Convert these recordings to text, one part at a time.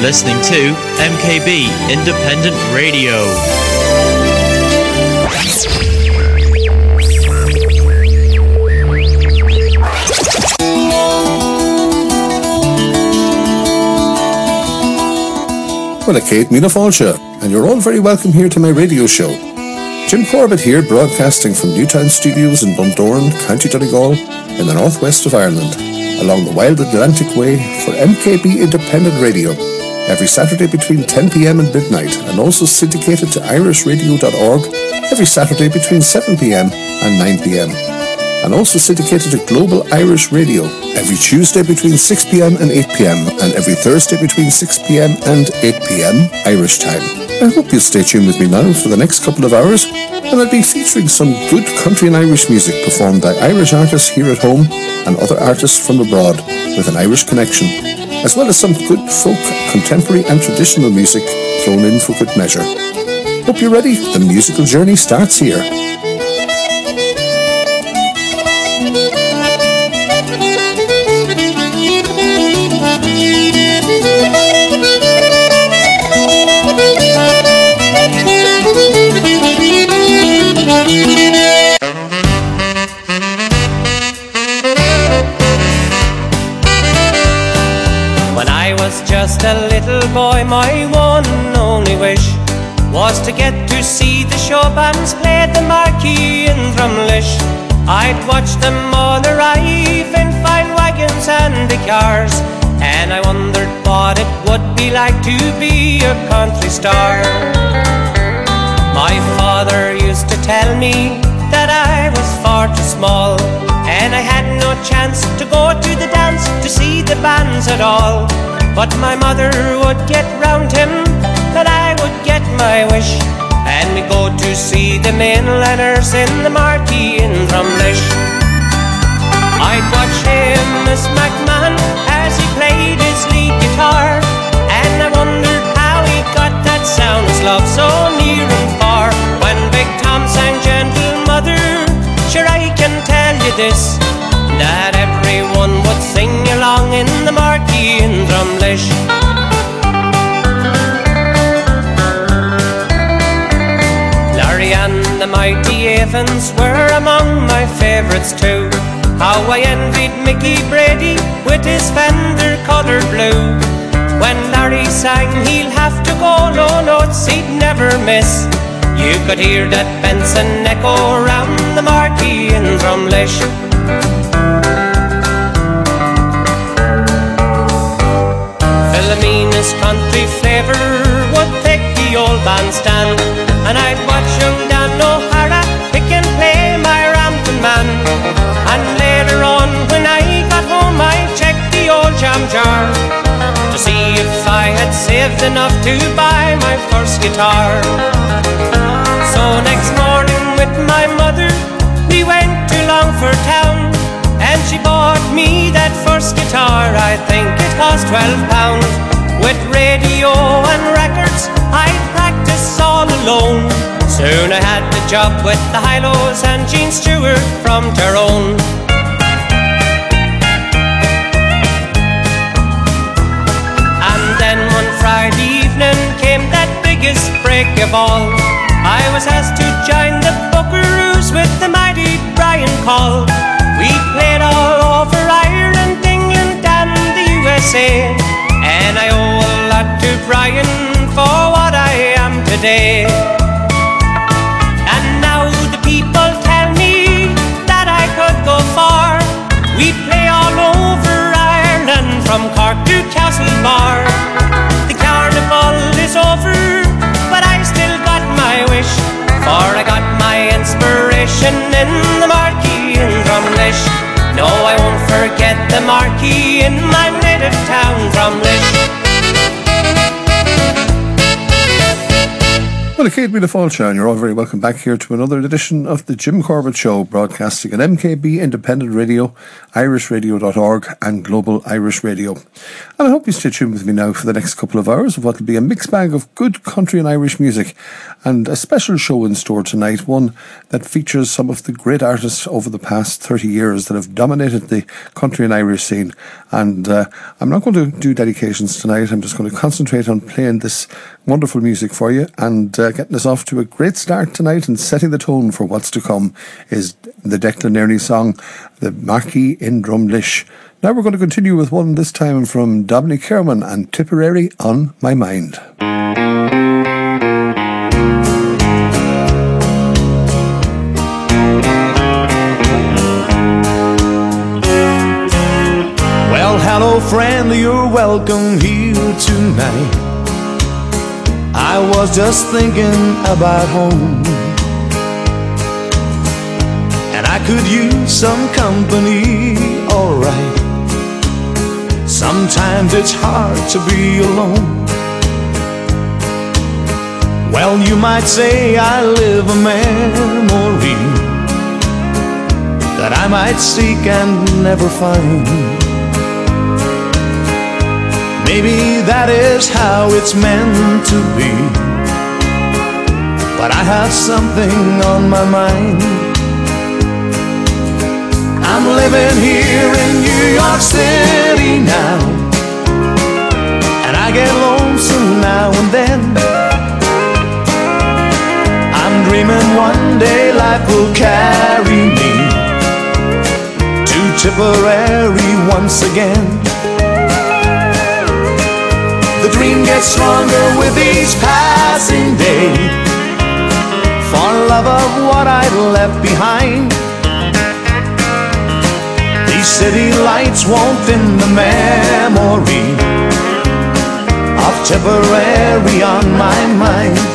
listening to MKB Independent Radio. Well, a Kate Mina Fáilte, and you're all very welcome here to my radio show. Jim Corbett here, broadcasting from Newtown Studios in Bundoran, County Donegal, in the northwest of Ireland, along the Wild Atlantic Way for MKB Independent Radio, every Saturday between 10 p.m. and midnight, and also syndicated to irishradio.org every Saturday between 7 p.m. and 9 p.m. and also syndicated to Global Irish Radio every Tuesday between 6 p.m. and 8 p.m. and every Thursday between 6 p.m. and 8 p.m. Irish time. I hope you'll stay tuned with me now for the next couple of hours, and I'll be featuring some good country and Irish music performed by Irish artists here at home and other artists from abroad with an Irish connection, as well as some good folk, contemporary and traditional music thrown in for good measure. Hope you're ready. The musical journey starts here. Just a little boy, my one and only wish was to get to see the show bands play the marquee in Drumlish. I'd watch them all arrive in fine wagons and big cars, and I wondered what it would be like to be a country star. My father used to tell me that I was far too small, and I had no chance to go to the dance to see the bands at all. But my mother would get round him, and I would get my wish, and we'd go to see the mainlanders in the marquee in Drumlish. I'd watch him, Miss McMahon, as he played his lead guitar, and I wondered how he got that sound of love so near and far. When Big Tom sang Gentle Mother, sure I can tell you this, that everyone would sing along in the marquee in Drumlish. Larry and the Mighty Avens were among my favourites too. How I envied Mickey Brady with his fender coloured blue. When Larry sang he'll have to go low notes he'd never miss, you could hear that Benson echo round the marquee in Drumlish. Philomena's country flavour would take the old bandstand, and I'd watch young Dan O'Hara pick and play my Rampton Man. And later on when I got home I'd check the old jam jar to see if I had saved enough to buy my first guitar. So next morning with my mother we went to Longford town, and she bought me that first guitar, I think it cost £12. With radio and records I'd practice all alone. Soon I had the job with the Hi-Lo's and Gene Stewart from Tyrone. And then one Friday evening came that biggest break of all. I was asked to join the Buckaroos with the mighty Brian Call. We played all over Ireland, England and the USA, and I owe a lot to Brian for what I am today. And now the people tell me that I could go far. We play all over Ireland from Cork to Castlebar. The carnival is over, but I still got my wish, for I got my inspiration in the marquee in Drumlish. No, I won't forget the marquee in my native town, Drumlish. Well, it can't be the fault, Sean. You're all very welcome back here to another edition of the Jim Corbett Show, broadcasting on MKB Independent Radio, irishradio.org and Global Irish Radio. And I hope you stay tuned with me now for the next couple of hours of what will be a mixed bag of good country and Irish music, and a special show in store tonight, one that features some of the great artists over the past 30 years that have dominated the country and Irish scene. And I'm not going to do dedications tonight. I'm just going to concentrate on playing this wonderful music for you, and getting us off to a great start tonight and setting the tone for what's to come is the Declan Nairney song, The Marquee in Drumlish. Now we're going to continue with one this time from Dominic Kerman and Tipperary on My Mind. Well, hello friend, you're welcome here tonight. I was just thinking about home, and I could use some company, alright. Sometimes it's hard to be alone. Well, you might say I live a memory that I might seek and never find. Maybe that is how it's meant to be, but I have something on my mind. I'm living here in New York City now, and I get lonesome now and then. I'm dreaming one day life will carry me to Tipperary once again. The dream gets stronger with each passing day, for love of what I'd left behind. These city lights won't dim the memory of Tipperary on my mind.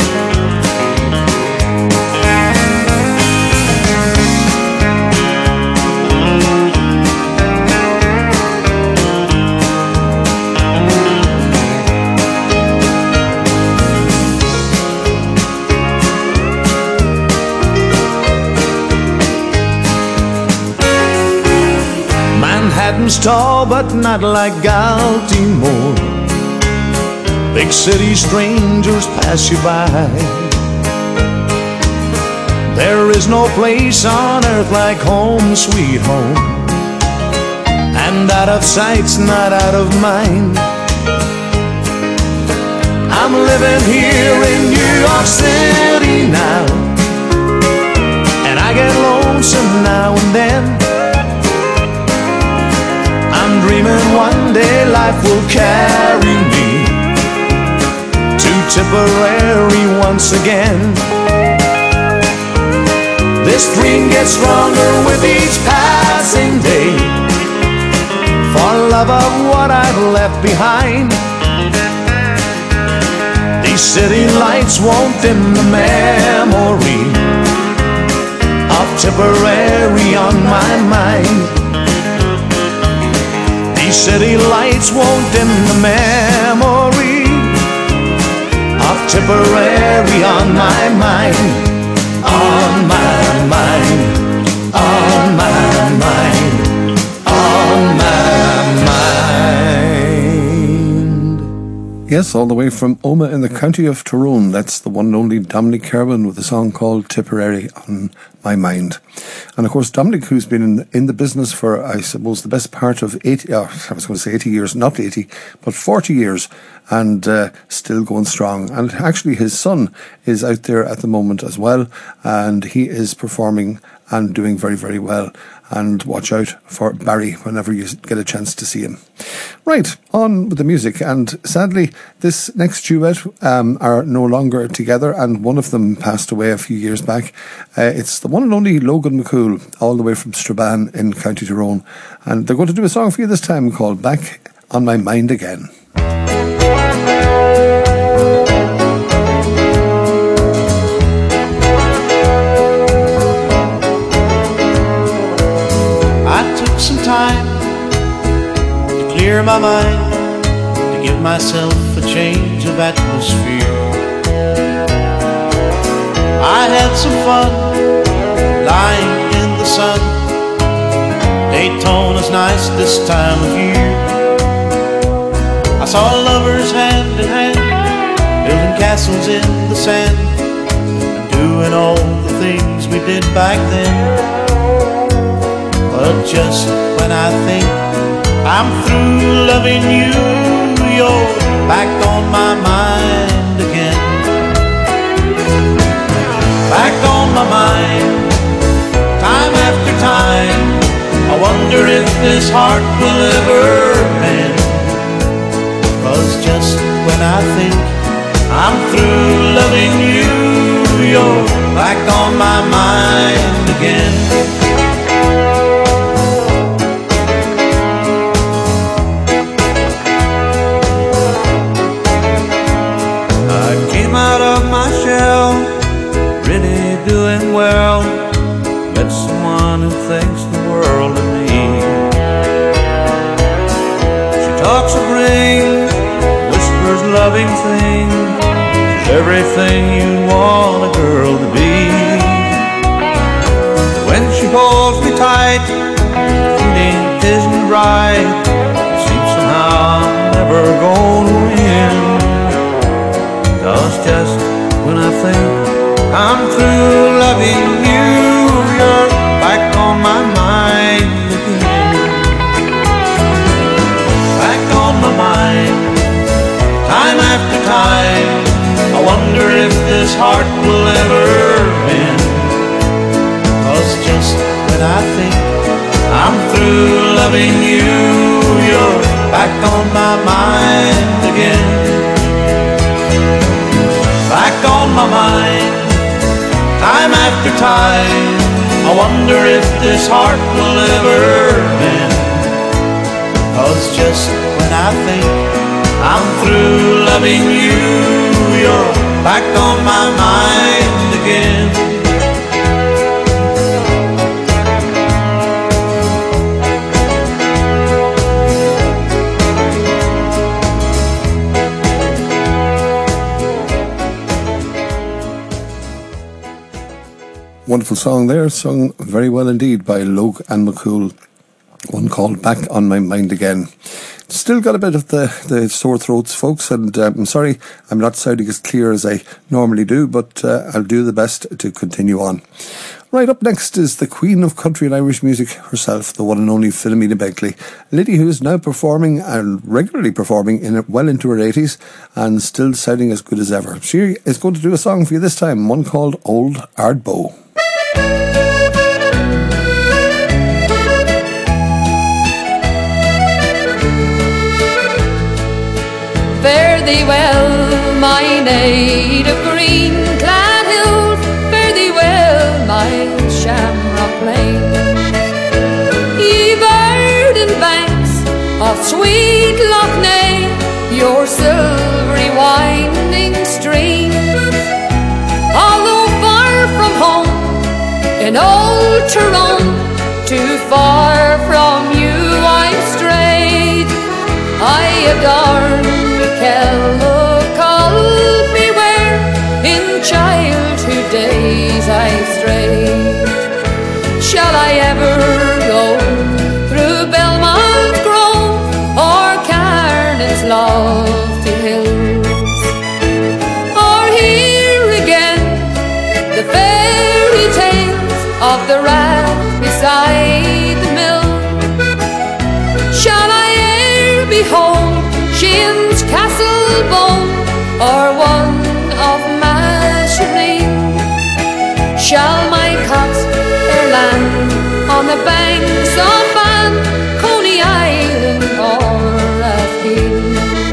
Manhattan's tall, but not like Baltimore. Big city strangers pass you by. There is no place on earth like home, sweet home, and out of sight's not out of mind. I'm living here in New York City now, and I get lonesome now and then. I'm dreaming one day life will carry me to Tipperary once again. This dream gets stronger with each passing day, for love of what I've left behind. These city lights won't dim the memory of Tipperary on my mind. These city lights won't dim the memory of Tipperary on my mind. On my mind, on my mind, on my mind. Yes, all the way from Omagh in the county of Tyrone. That's the one and only Dominic Kerman with a song called Tipperary on My Mind. And of course, Dominic, who's been in the business for, I suppose, the best part of 80, I was going to say 80 years, not 80, but 40 years, and still going strong. And actually his son is out there at the moment as well, and he is performing and doing very, very well. And watch out for Barry whenever you get a chance to see him. Right, on with the music. And sadly, this next duet are no longer together, and one of them passed away a few years back. It's the one and only Logan McCool, all the way from Strabane in County Tyrone. And they're going to do a song for you this time called Back on My Mind Again. Some time to clear my mind, to give myself a change of atmosphere. I had some fun lying in the sun. Daytona's nice this time of year. I saw lovers hand in hand, building castles in the sand, and doing all the things we did back then. But just when I think I'm through loving you, you're back on my mind again. Back on my mind, time after time. I wonder if this heart will ever mend. 'Cause just when I think I'm through loving you, you're back on my mind again. I came out of my shell, really doing well. Met someone who thinks the world of me. She talks of rings, whispers loving things. She's everything you want a girl to be. When she holds me tight, the feeling isn't right. It seems somehow I'm never gonna win. 'Cause just when I think I'm through loving you, you're back on my mind again. Back on my mind, time after time. I wonder if this heart will ever mend. 'Cause just when I think I'm through loving you, you're back on my mind again. Back on my mind, time after time. I wonder if this heart will ever mend. 'Cause just when I think I'm through loving you, you're back on my mind again. Wonderful song there, sung very well indeed by Logue and McCool. One called Back on My Mind Again. Still got a bit of the sore throats, folks, and I'm sorry I'm not sounding as clear as I normally do, but I'll do the best to continue on. Right, up next is the Queen of Country and Irish Music herself, the one and only Philomena Begley, a lady who is now performing and regularly performing well into her 80s and still sounding as good as ever. She is going to do a song for you this time, one called Old Ardbow. Fare thee well, my native green-clad hills, fare thee well, my shamrock plain. Ye verdant banks of sweet Loch Ness, your silvery winding streams. Although far from home in old Tyrone, too far from you I've strayed. I adorn Kellocal, beware, in childhood days I strayed. Shall I ever go through Belmont Grove or Carnan's lofty hills, or hear again the fairy tales of the rat beside the mill? Shall I e'er behold Shane's Castlebone or one of Mashery? Shall my cot e'er land on the banks of Ban, Coney Island or Rathkeil?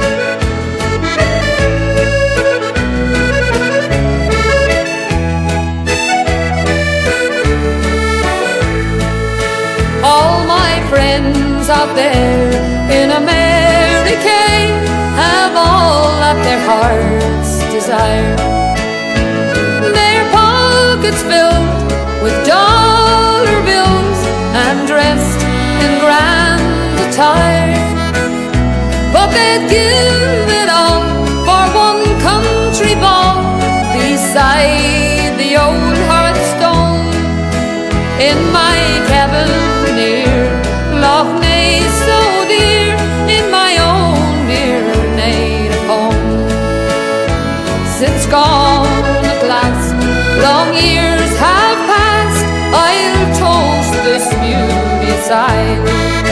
All my friends out there in America have all of their heart's desire, their pockets filled with dollar bills and dressed in grand attire. But they'd give it all for one country ball beside the in my cabin near Loch Ness, so dear, in my own dear native home. Since gone at last, long years have passed, I'll toast this beauteous isle.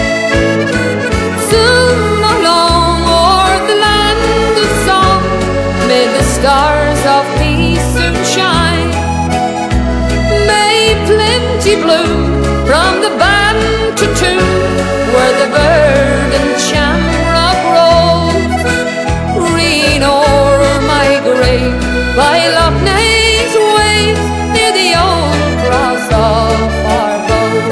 Soon along o'er the land of song, may the stars of peace soon shine. May plenty bloom from the Bantu, where the bird and shamrock roll. Green o'er my grave by Loch Ness waves, near the old cross of Arboe.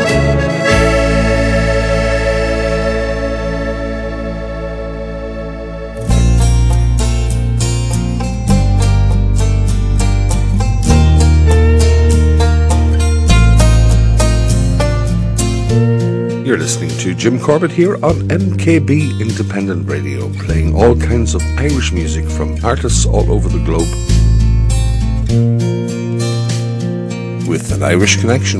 You're listening to Jim Corbett here on MKB Independent Radio, playing all kinds of Irish music from artists all over the globe with an Irish connection.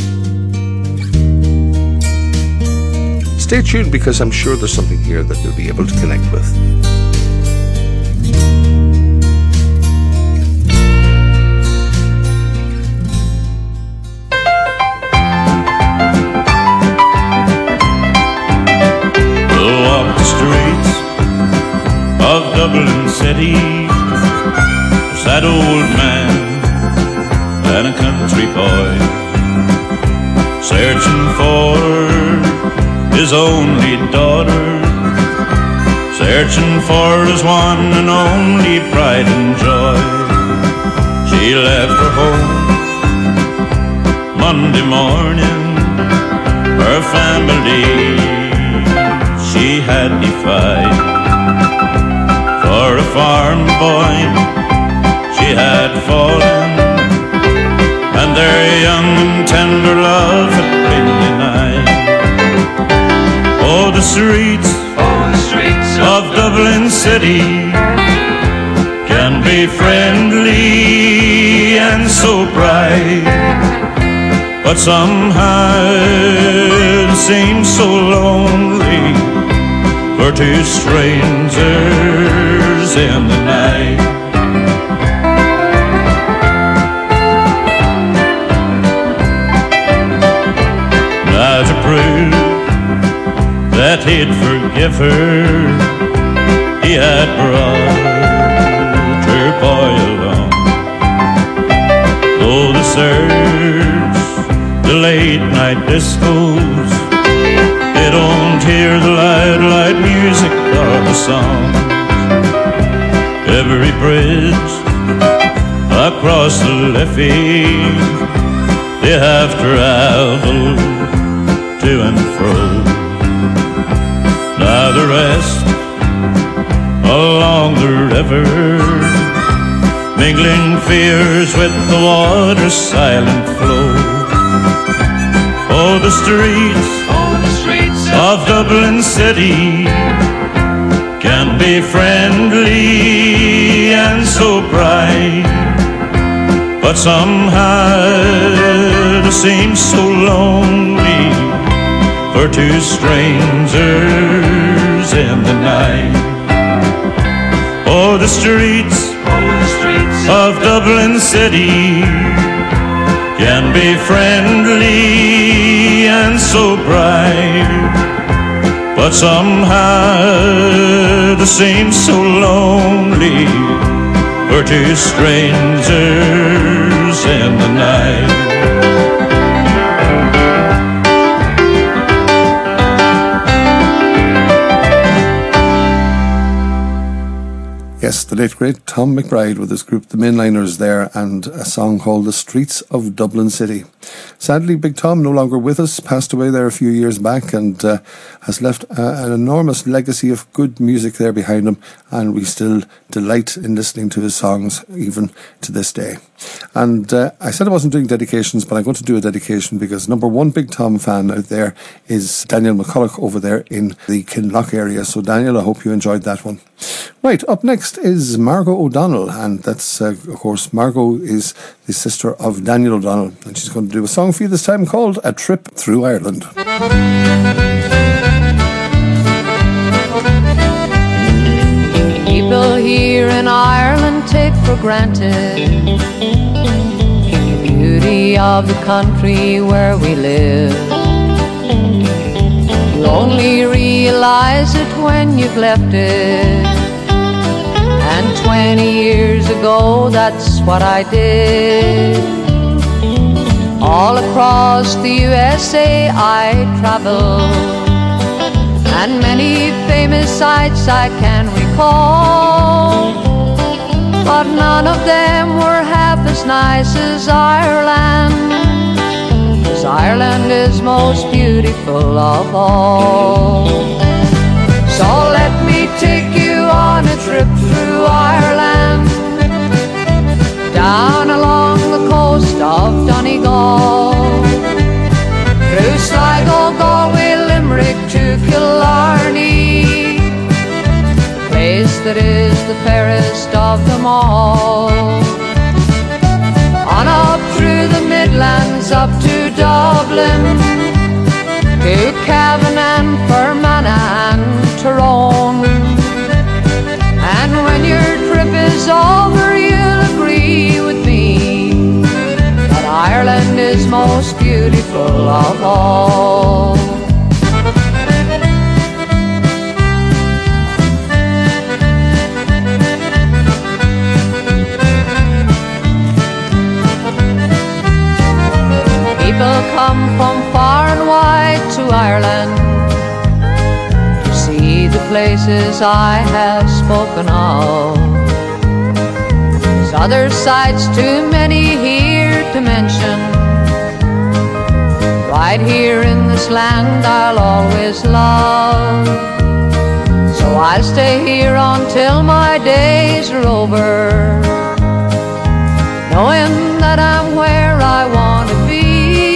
Stay tuned, because I'm sure there's something here that you'll be able to connect with. Dublin City, a sad old man and a country boy, searching for his only daughter, searching for his one and only pride and joy. She left her home Monday morning, her family she had defied. For a farm boy she had fallen, and their young and tender love had been denied. Oh, the streets of Dublin City can be friendly and so bright, but somehow it seems so lonely for two strangers in the night. Now to prove that he'd forgive her, he had brought her boy along. Though the search, the late night discos, they don't hear the loud music or the songs. Every bridge across the Liffey they have traveled to and fro. Now the rest along the river, mingling fears with the water's silent flow. Oh, the streets of Dublin City can be friendly and so bright, but somehow it seems so lonely for two strangers in the night. Oh, the streets of Dublin City can be friendly and so bright, but somehow it seems so lonely for two strangers in the night. Yes, the late great Tom McBride with his group The Mainliners there, and a song called The Streets of Dublin City. Sadly, Big Tom, no longer with us, passed away there a few years back, and has left an enormous legacy of good music there behind him, and we still delight in listening to his songs even to this day. And I said I wasn't doing dedications, but I'm going to do a dedication because number one Big Tom fan out there is Daniel McCulloch over there in the Kinloch area. So Daniel, I hope you enjoyed that one. Right, up next is Margot O'Donnell, and that's, of course, Margot is the sister of Daniel O'Donnell, and she's going to do a song for you this time called A Trip Through Ireland. People here in Ireland take for granted the beauty of the country where we live. You only realize it when you've left it. And 20 years ago, that's what I did. All across the USA I traveled, and many famous sights I can recall, but none of them were half as nice as Ireland, 'cause Ireland is most beautiful of all. So let me take you on a trip through Ireland, down along the coast of Donegal, through Sligo, Galway, Limerick to Killarney, the place that is the fairest of them all. On up through the Midlands, up to Dublin, to Cavan and Fermanagh and Tyrone. And when your trip is over, you'll agree with me that Ireland is most beautiful of all. People come from far and wide to Ireland to see the places I have spoken of. There's other sights too many here to mention. Right here in this land I'll always love. So I'll stay here until my days are over, knowing that I'm where I want to be.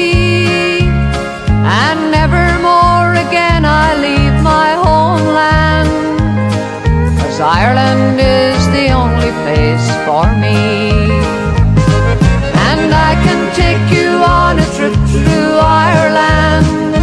And never more again I leave my homeland, 'cause Ireland is the only place for me. And I can take you on a trip through Ireland,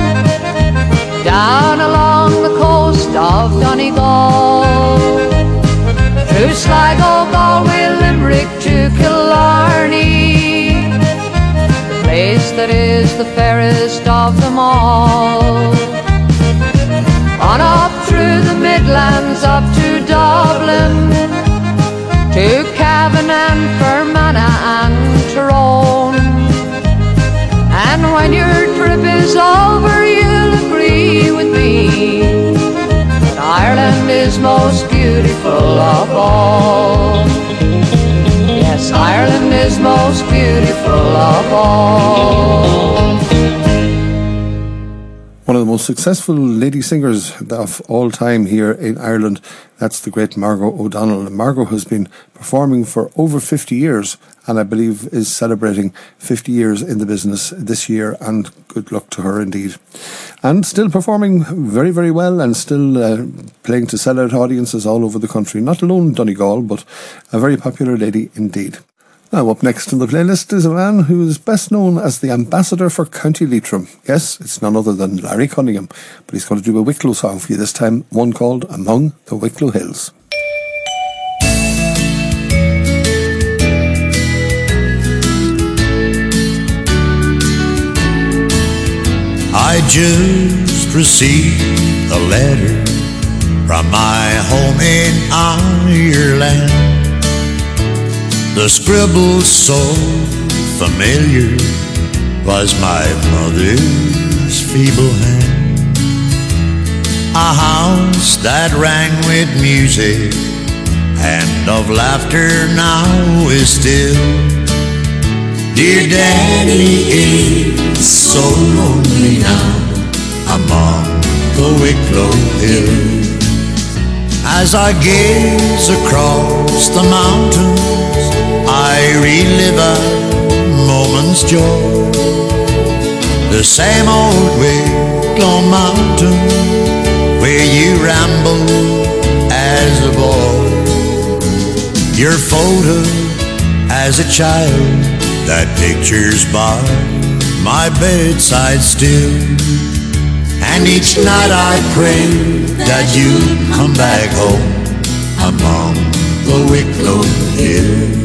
down along the coast of Donegal, through Sligo, Galway, Limerick to Killarney, the place that is the fairest of them all. On up through the Midlands, up to Dublin, to Cavan and Fermanagh and Tyrone. And when your trip is over, you'll agree with me that Ireland is most beautiful of all. Yes, Ireland is most beautiful of all. One of the most successful lady singers of all time here in Ireland, that's the great Margot O'Donnell. Margot has been performing for over 50 years and I believe is celebrating 50 years in the business this year, and good luck to her indeed. And still performing very, very well, and still playing to sell-out audiences all over the country. Not alone in Donegal, but a very popular lady indeed. Now, up next on the playlist is a man who is best known as the ambassador for County Leitrim. Yes, it's none other than Larry Cunningham, but he's going to do a Wicklow song for you this time, one called Among the Wicklow Hills. I just received a letter from my home in Ireland. The scribble so familiar was my mother's feeble hand. A house that rang with music and of laughter now is still. Dear Daddy is so lonely now among the Wicklow Hills. As I gaze across the mountains, I relive a moment's joy. The same old Wicklow mountain where you rambled as a boy. Your photo as a child, that picture's by my bedside still. And each night I pray that you'd come back home among the Wicklow Hills.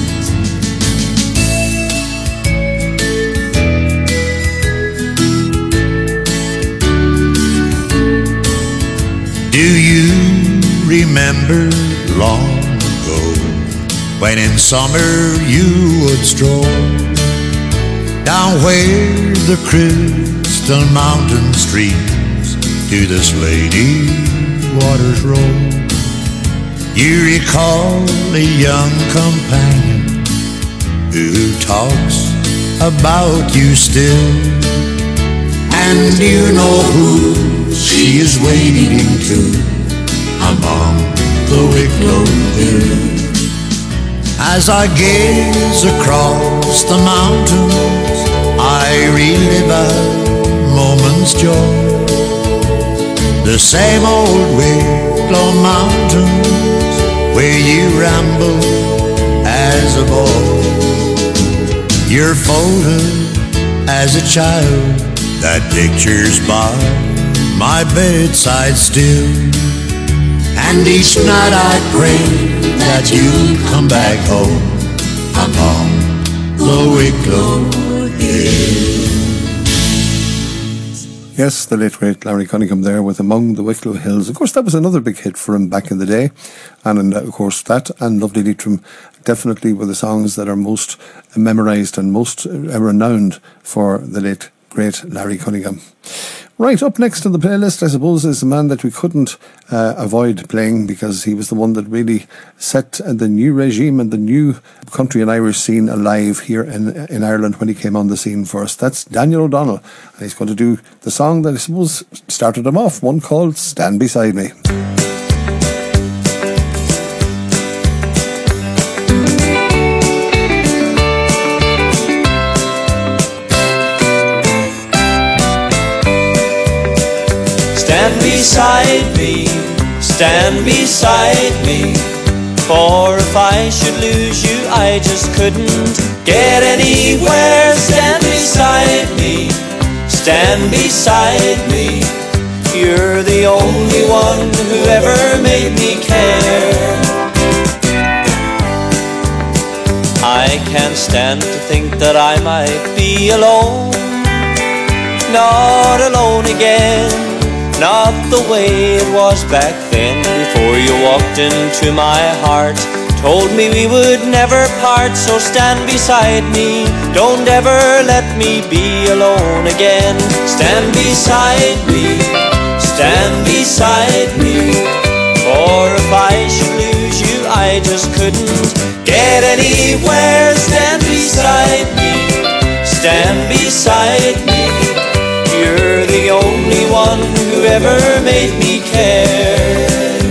Do you remember long ago when in summer you would stroll down where the crystal mountain streams to the slaty waters roll? You recall a young companion who talks about you still, and you know who she is waiting to among the Wicklow Hills. As I gaze across the mountains, I relive a moment's joy. The same old Wicklow mountains where you rambled as a boy. Your photo as a child, that picture's by my bedside still. And each night I pray that you'd come back home among the Wicklow Hills. Yes, the late great Larry Cunningham there with Among the Wicklow Hills. Of course, that was another big hit for him back in the day. And of course, that and Lovely Leitrim definitely were the songs that are most memorised and most renowned for the late great Larry Cunningham. Right, up next on the playlist, I suppose, is a man that we couldn't avoid playing because he was the one that really set the new regime and the new country and Irish scene alive here in Ireland when he came on the scene for us. That's Daniel O'Donnell, and he's going to do the song that I suppose started him off, one called Stand Beside Me. Stand beside me, for if I should lose you, I just couldn't get anywhere. Stand beside me, stand beside me, you're the only one who ever made me care. I can't stand to think that I might be alone, not alone again. Not the way it was back then, before you walked into my heart, told me we would never part. So stand beside me, don't ever let me be alone again. Stand beside me, stand beside me, for if I should lose you, I just couldn't get anywhere. Stand beside me, stand beside me, you're the only one who ever made me care.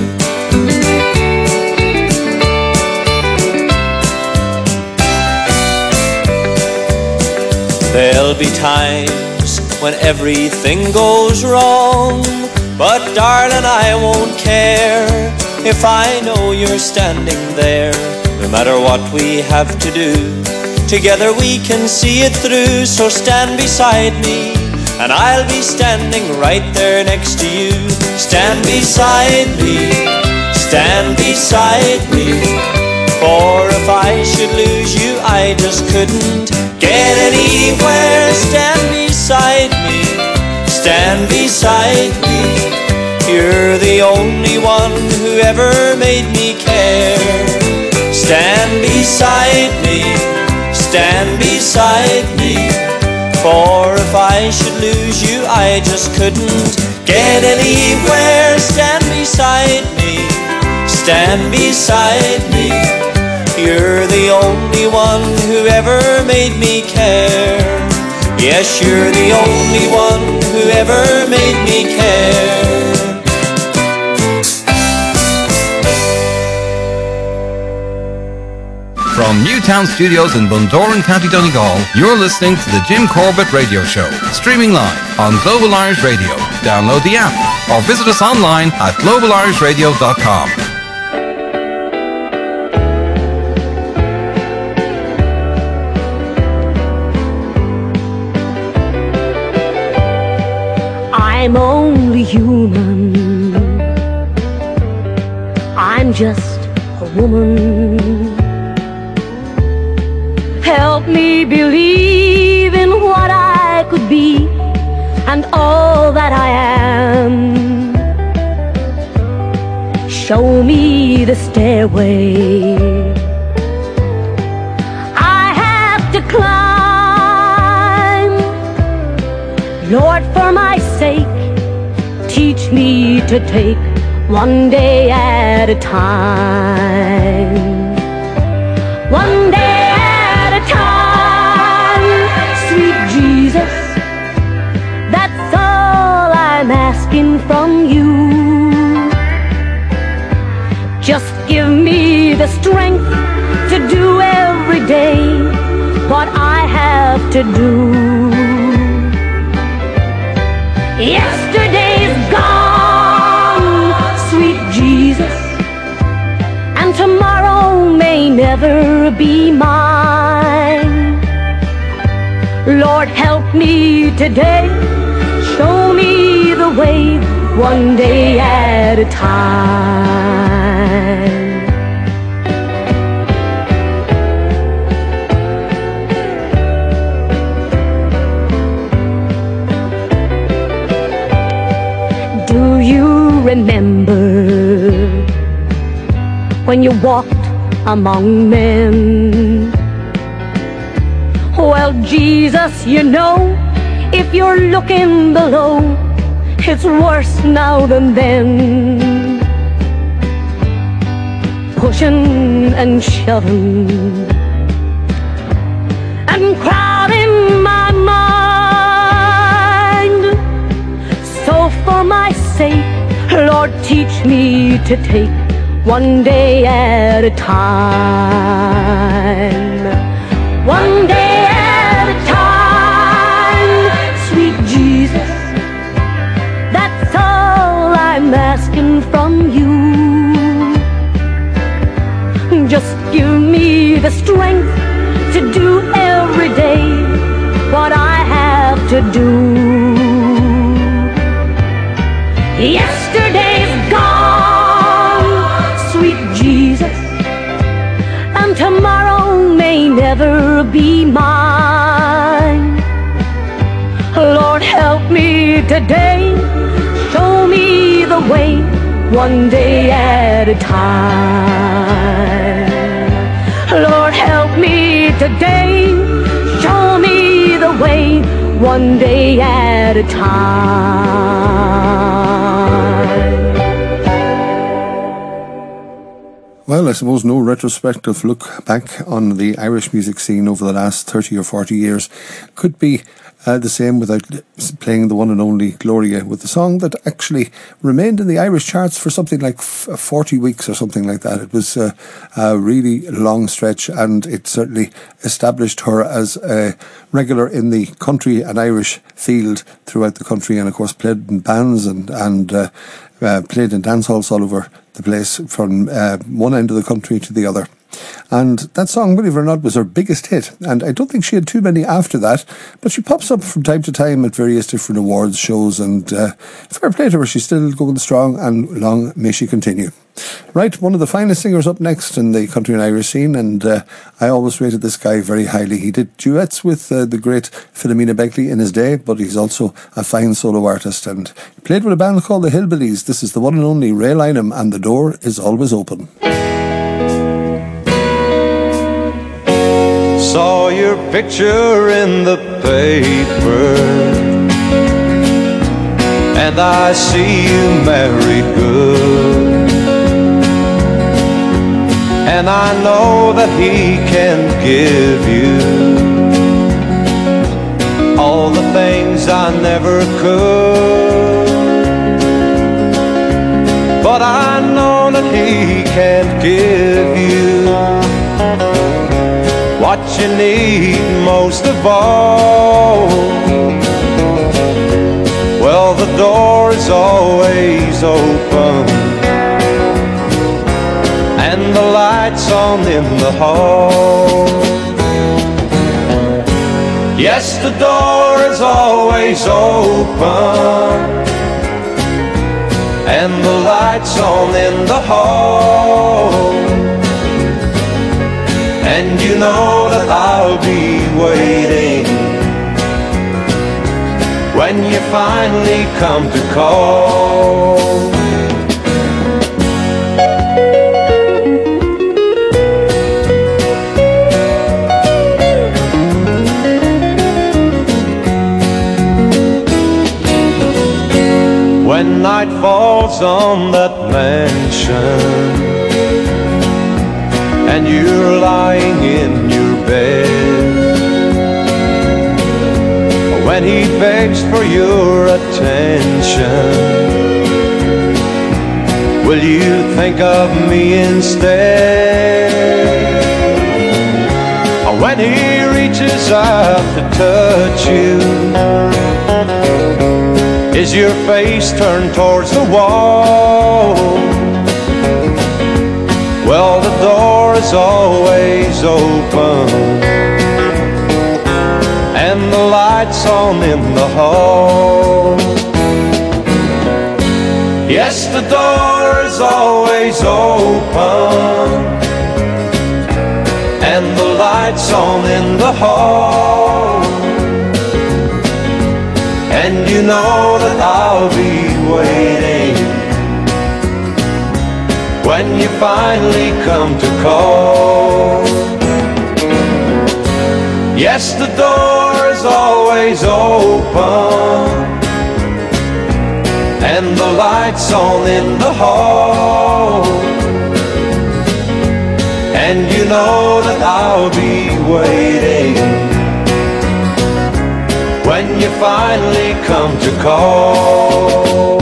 There'll be times when everything goes wrong, but darling, I won't care if I know you're standing there. No matter what we have to do, together we can see it through. So stand beside me, and I'll be standing right there next to you. Stand beside me, stand beside me, for if I should lose you, I just couldn't get anywhere. Stand beside me, stand beside me, you're the only one who ever made me care. Stand beside me, stand beside me, for if I should lose you, I just couldn't get anywhere. Stand beside me, stand beside me, you're the only one who ever made me care. Yes, you're the only one who ever made me care. From Newtown Studios in Bundoran, County Donegal, you're listening to the Jim Corbett Radio Show, streaming live on Global Irish Radio. Download the app or visit us online at globalir.com. I'm only human. I'm just a woman. Help me believe in what I could be and all that I am. Show me the stairway I have to climb. Lord, for my sake, teach me to take one day at a time. One day at a time, sweet Jesus, that's all I'm asking from you. Just give me the strength to do every day what I have to do. Yesterday's gone, sweet Jesus, and tomorrow may never be mine. Lord, help me today, show me the way, one day at a time. Do you remember when you walked among men? Well, Jesus, you know, if you're looking below, it's worse now than then. Pushing and shoving and crowding my mind. So for my sake, Lord, teach me to take one day at a time. One day at a time, sweet Jesus, that's all I'm asking from you. Just give me the strength to do every day what I have to do. Yesterday's gone, sweet Jesus, and tomorrow may never be mine. Lord, help me today, show me the way, one day at a time. Lord, help me today, show me the way, one day at a time. Well, I suppose no retrospective look back on the Irish music scene over the last 30 or 40 years could be the same without playing the one and only Gloria, with the song that actually remained in the Irish charts for something like 40 weeks or something like that. It was a really long stretch, and it certainly established her as a regular in the country and Irish field throughout the country, and of course played in bands and played in dance halls all over the place from one end of the country to the other. And that song, believe it or not, was her biggest hit, and I don't think she had too many after that, but she pops up from time to time at various different awards shows, and fair play to her, she's still going strong, and long may she continue. Right, one of the finest singers up next in the country and Irish scene, and I always rated this guy very highly. He did duets with the great Philomena Beckley in his day, but he's also a fine solo artist, and he played with a band called the Hillbillies. This is the one and only Ray Lynham, and The Door Is Always Open. Saw your picture in the paper, and I see you married good, and I know that he can give you all the things I never could, but I know that he can't give you what you need most of all. Well, the door is always open, and the light's on in the hall. Yes, the door is always open, and the lights on in the hall. And you know that I'll be waiting when you finally come to call. When night falls on that mansion and you're lying in your bed, when he begs for your attention, will you think of me instead? Or when he reaches out to touch you, is your face turned towards the wall? Well, the door is always open and the lights on in the hall. Yes, the door is always open and the lights on in the hall. And you know that I'll be waiting when you finally come to call. Yes, the door is always open and the lights on in the hall. And you know that I'll be waiting when you finally come to call.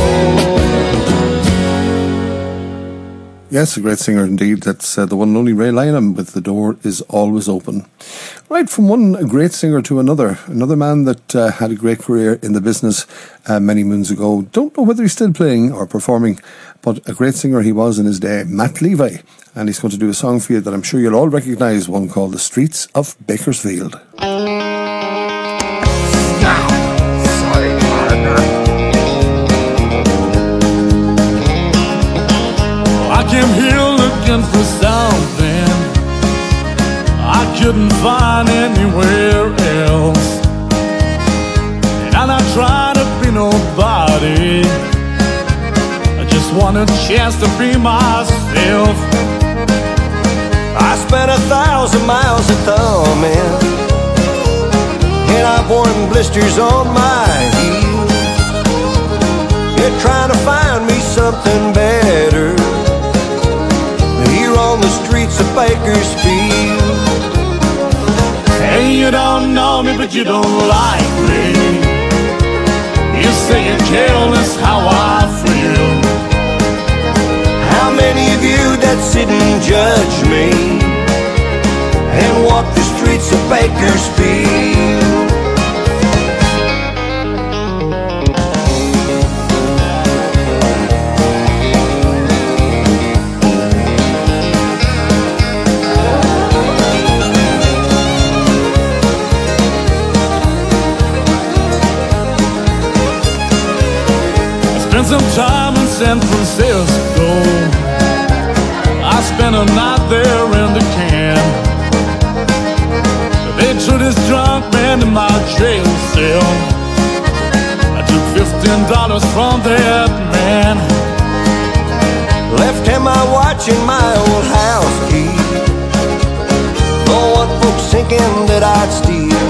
Yes, a great singer indeed. That's the one and only Ray Lynham with The Door Is Always Open. Right, from one great singer to another man that had a great career in the business many moons ago. Don't know whether he's still playing or performing, but a great singer he was in his day, Matt Levi. And he's going to do a song for you that I'm sure you'll all recognise, one called The Streets of Bakersfield. I came here looking for something I couldn't find anywhere else, and I tried to be nobody. I just wanted a chance to be myself. I spent 1,000 miles a thumbing, and I've worn blisters on my heels. You're trying to find me something better here on the streets of Bakersfield. Hey, you don't know me, but you don't like me. You say you're careless how I feel. How many of you that sit and judge me and walk the streets of Bakersfield? Spent some time in San Francisco. I spent a night there in the can. They threw this drunk man in my jail cell. I took $15 from that man, left him my watch and my old house key. Don't want folks thinking that I'd steal.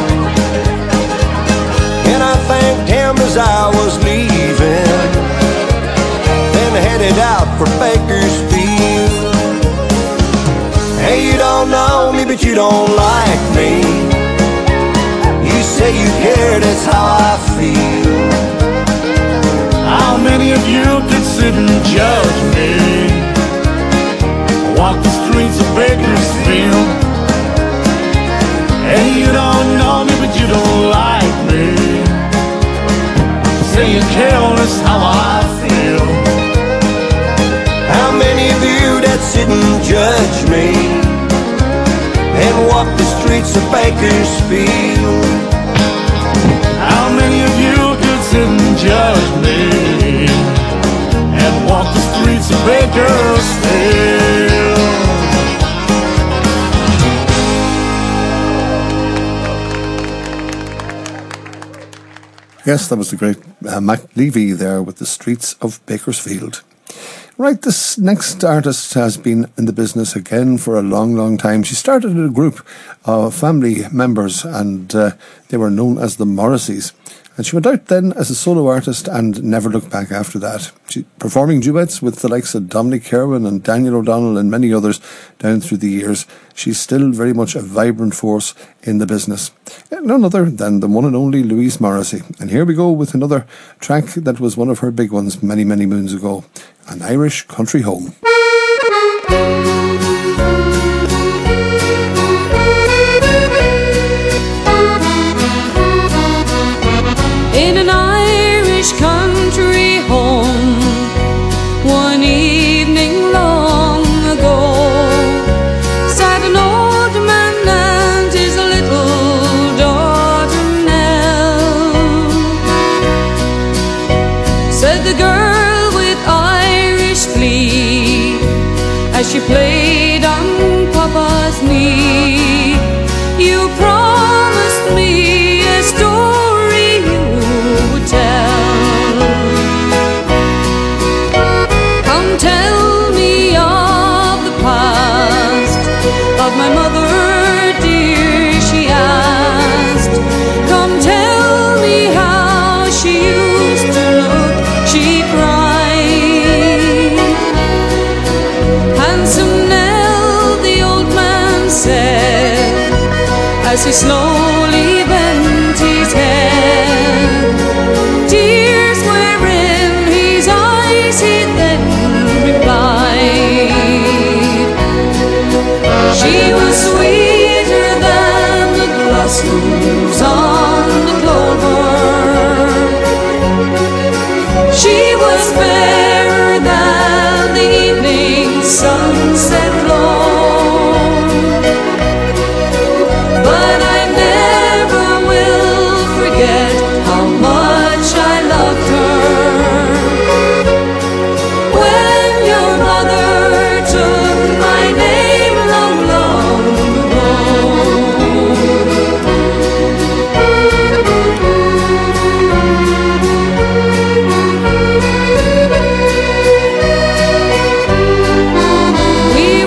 And I thanked him as I was leaving, then headed out for Bakersfield. Hey, you don't know me, but you don't like me. You say you care, that's how I feel. how many of you could sit and judge me? Walk the streets of Bakersfield. Hey, you don't know me, but you don't like me. Say you're careless how I feel. How many of you that sit and judge me and walk the streets of Bakersfield? How many of you could sit and judge me and it's Bakersfield. Yes, that was the great Mac Levy there with The Streets of Bakersfield. Right, this next artist has been in the business again for a long, long time. She started in a group of family members and they were known as the Morrisseys. And she went out then as a solo artist and never looked back after that. She performing duets with the likes of Dominic Kerwin and Daniel O'Donnell and many others down through the years. She's still very much a vibrant force in the business. None other than the one and only Louise Morrissey. And here we go with another track that was one of her big ones many, many moons ago. An Irish Country Home. In an Irish country home, one evening long ago, sat an old man and his little daughter Nell. Said the girl with Irish glee, as she played on Papa's knee, "You promised me a story you would tell. Come tell me of the past, of my mother dear," she asked. "Come tell me how she used to look," she cried. "Handsome Nell," the old man said, as he slowly bent his head. Tears were in his eyes, he then replied. "She was sweeter than the blossoms on the clover. She was fairer than the evening sunset glow. But I never will forget how much I loved her. When your mother took my name long, long ago." We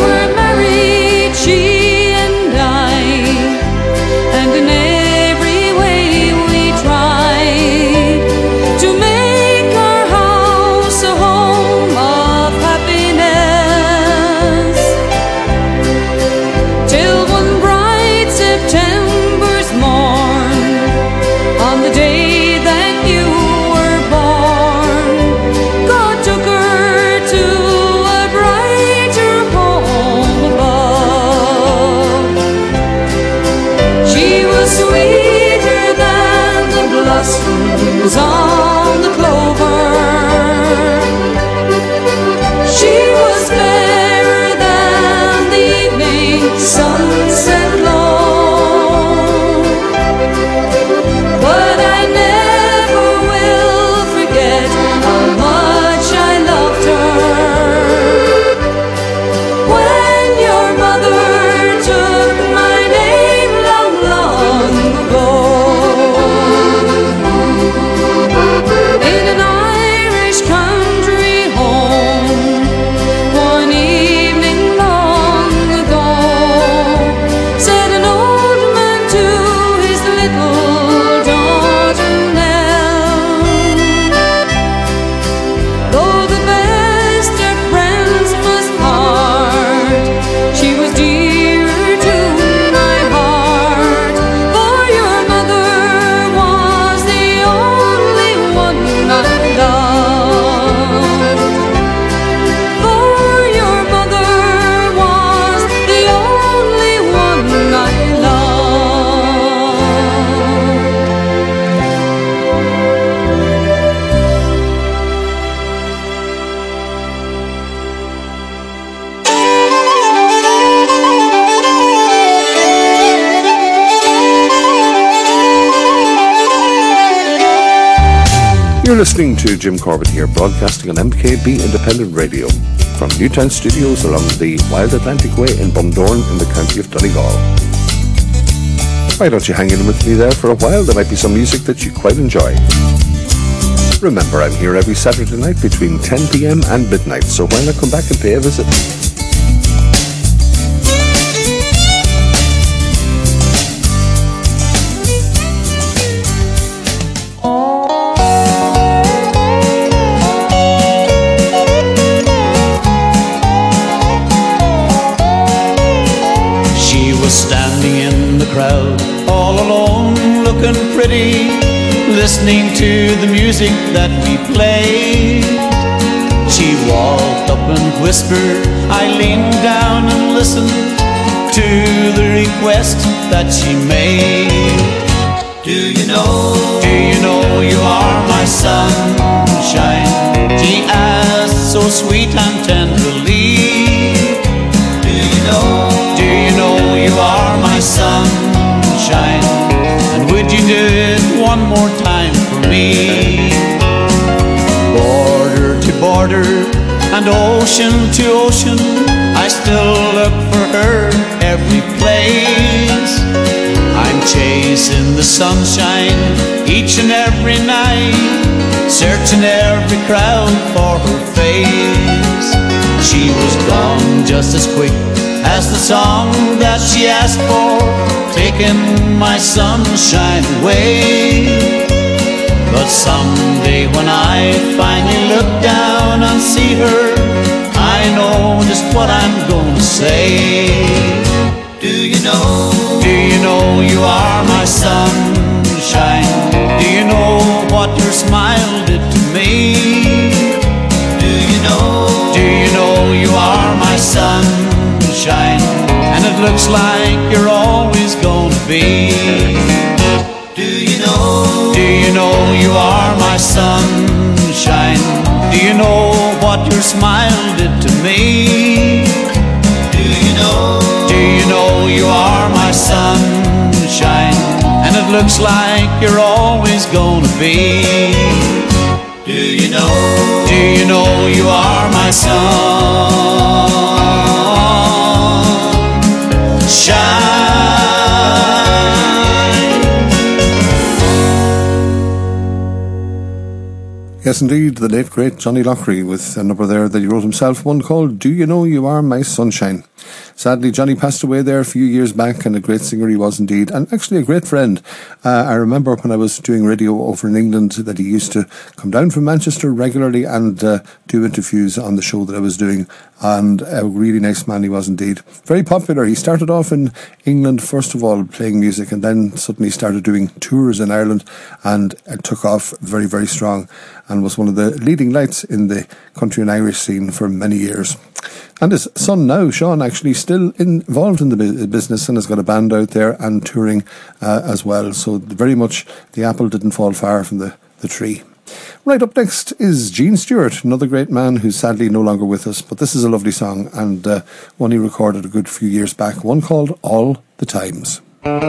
You're listening to Jim Corbett here, broadcasting on MKB Independent Radio from Newtown Studios along the Wild Atlantic Way in Bundoran in the county of Donegal. Why don't you hang in with me there for a while? There might be some music that you quite enjoy. Remember, I'm here every Saturday night between 10 p.m. and midnight, so why not come back and pay a visit? Crowd, all alone, looking pretty, listening to the music that we played. She walked up and whispered, I leaned down and listened to the request that she made. Do you know you are my sunshine? She asked so sweet and tenderly. Do you know you are my sunshine? And would you do it one more time for me? Border to border and ocean to ocean, I still look for her every place. I'm chasing the sunshine each and every night, searching every crowd for her face. She was gone just as quick as the song that she asked for, taking my sunshine away. But someday when I finally look down and see her, I know just what I'm gonna say. Do you know you are my sunshine? Do you know what your smile did to me? Do you know you are my sunshine? And it looks like you're always gonna be. Do you know you are my sunshine? Do you know what your smile did to me? Do you know you are my sunshine? And it looks like you're always gonna be. Do you know you are my sunshine? Yes, indeed, the late, great Johnny Loughrey with a number there that he wrote himself, one called Do You Know You Are My Sunshine. Sadly, Johnny passed away there a few years back, and a great singer he was indeed, and actually a great friend. I remember when I was doing radio over in England that he used to come down from Manchester regularly and do interviews on the show that I was doing, and a really nice man he was indeed. Very popular. He started off in England, first of all, playing music, and then suddenly started doing tours in Ireland, and it took off very, very strong, and was one of the leading lights in the country and Irish scene for many years. And his son now, Sean, actually still involved in the business and has got a band out there and touring as well. So very much the apple didn't fall far from the tree. Right, up next is Gene Stewart, another great man who's sadly no longer with us. But this is a lovely song, and one he recorded a good few years back, one called All the Times.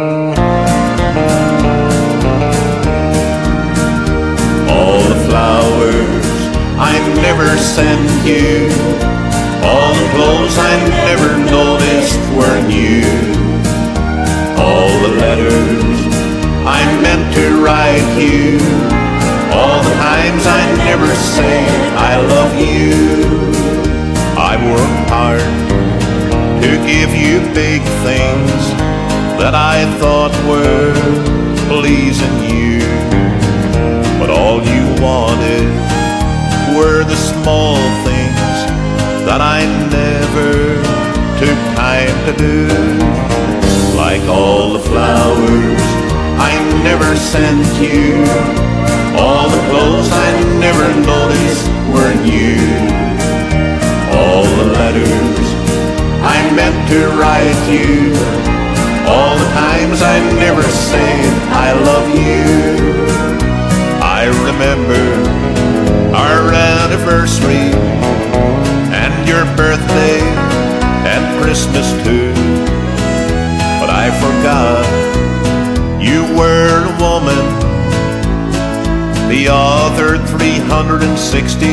All the flowers I never sent you, all the clothes I never noticed were new, all the letters I meant to write you, all the times I never said I love you. I worked hard to give you big things that I thought were pleasing you, but all you wanted were the small things that I never took time to do. Like all the flowers I never sent you, all the clothes I never noticed were new, all the letters I meant to write you, all the times I never said I love you. I remember our anniversary and your birthday and Christmas too, but I forgot you were a woman the other year 362.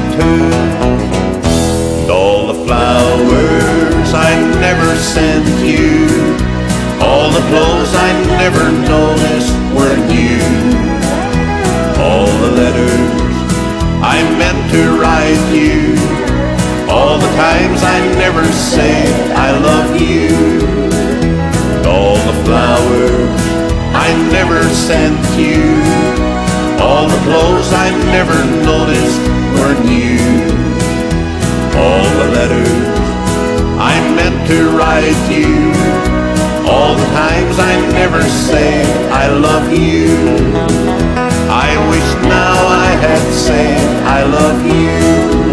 And all the flowers I never sent you, all the clothes I never noticed were new, all the letters I meant to write you, all the times I never said I love you, and all the flowers I never sent you, all the clothes I never noticed were new, all the letters I meant to write you, all the times I never said I love you. I wish now I had said I love you.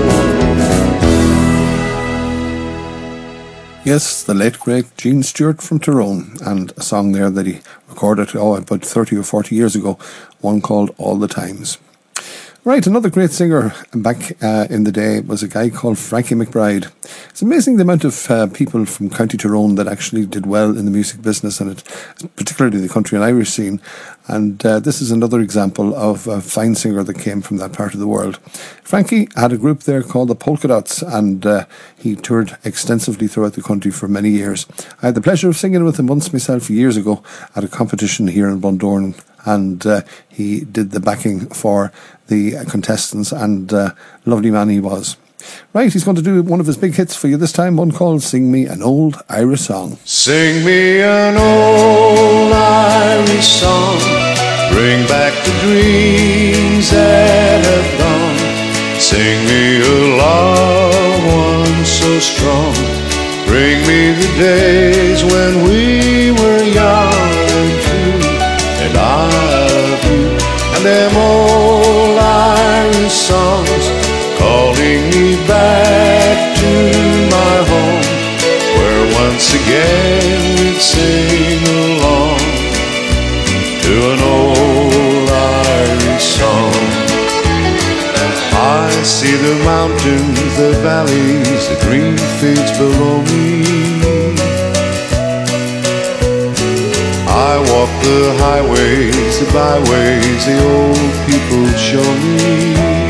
Yes, the late great Gene Stewart from Tyrone, and a song there that he recorded about 30 or 40 years ago, one called All the Times. Right, another great singer back in the day was a guy called Frankie McBride. It's amazing the amount of people from County Tyrone that actually did well in the music business, and particularly the country and Irish scene. And this is another example of a fine singer that came from that part of the world. Frankie had a group there called the Polka Dots, and he toured extensively throughout the country for many years. I had the pleasure of singing with him once myself years ago at a competition here in Bundoran, and he did the backing for the contestants, and lovely man he was. Right, he's going to do one of his big hits for you this time, one called Sing Me an Old Irish Song. Sing me an old Irish song, bring back the dreams that have gone. Sing me a loved one so strong, bring me the days when we were young and true, and I love you, and them old Irish songs calling me back to my home, where once again we'd sing along to an old Irish song. I see the mountains, the valleys, the green fields below me. I walk the highways, the byways the old people show me.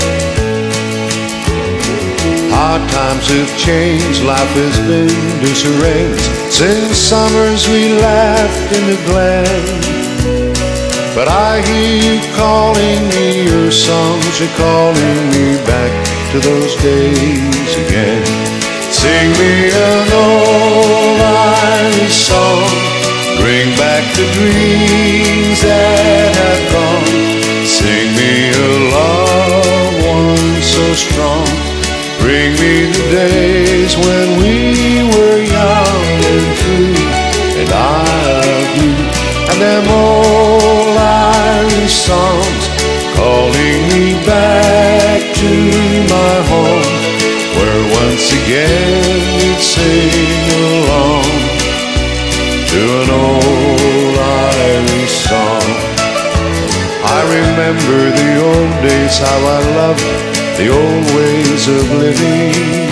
Hard times have changed, life has been disarranged since summers we laughed in the glen. But I hear you calling me, your songs are calling me back to those days again. Sing me an old Irish song, bring back the dreams that have gone. Sing me a loved one so strong, bring me the days when we were young and true, and I love you, and them old Irish songs calling me back to my home, where once again we'd sing along to an old Irish song. I remember the old days, how I loved the old ways of living.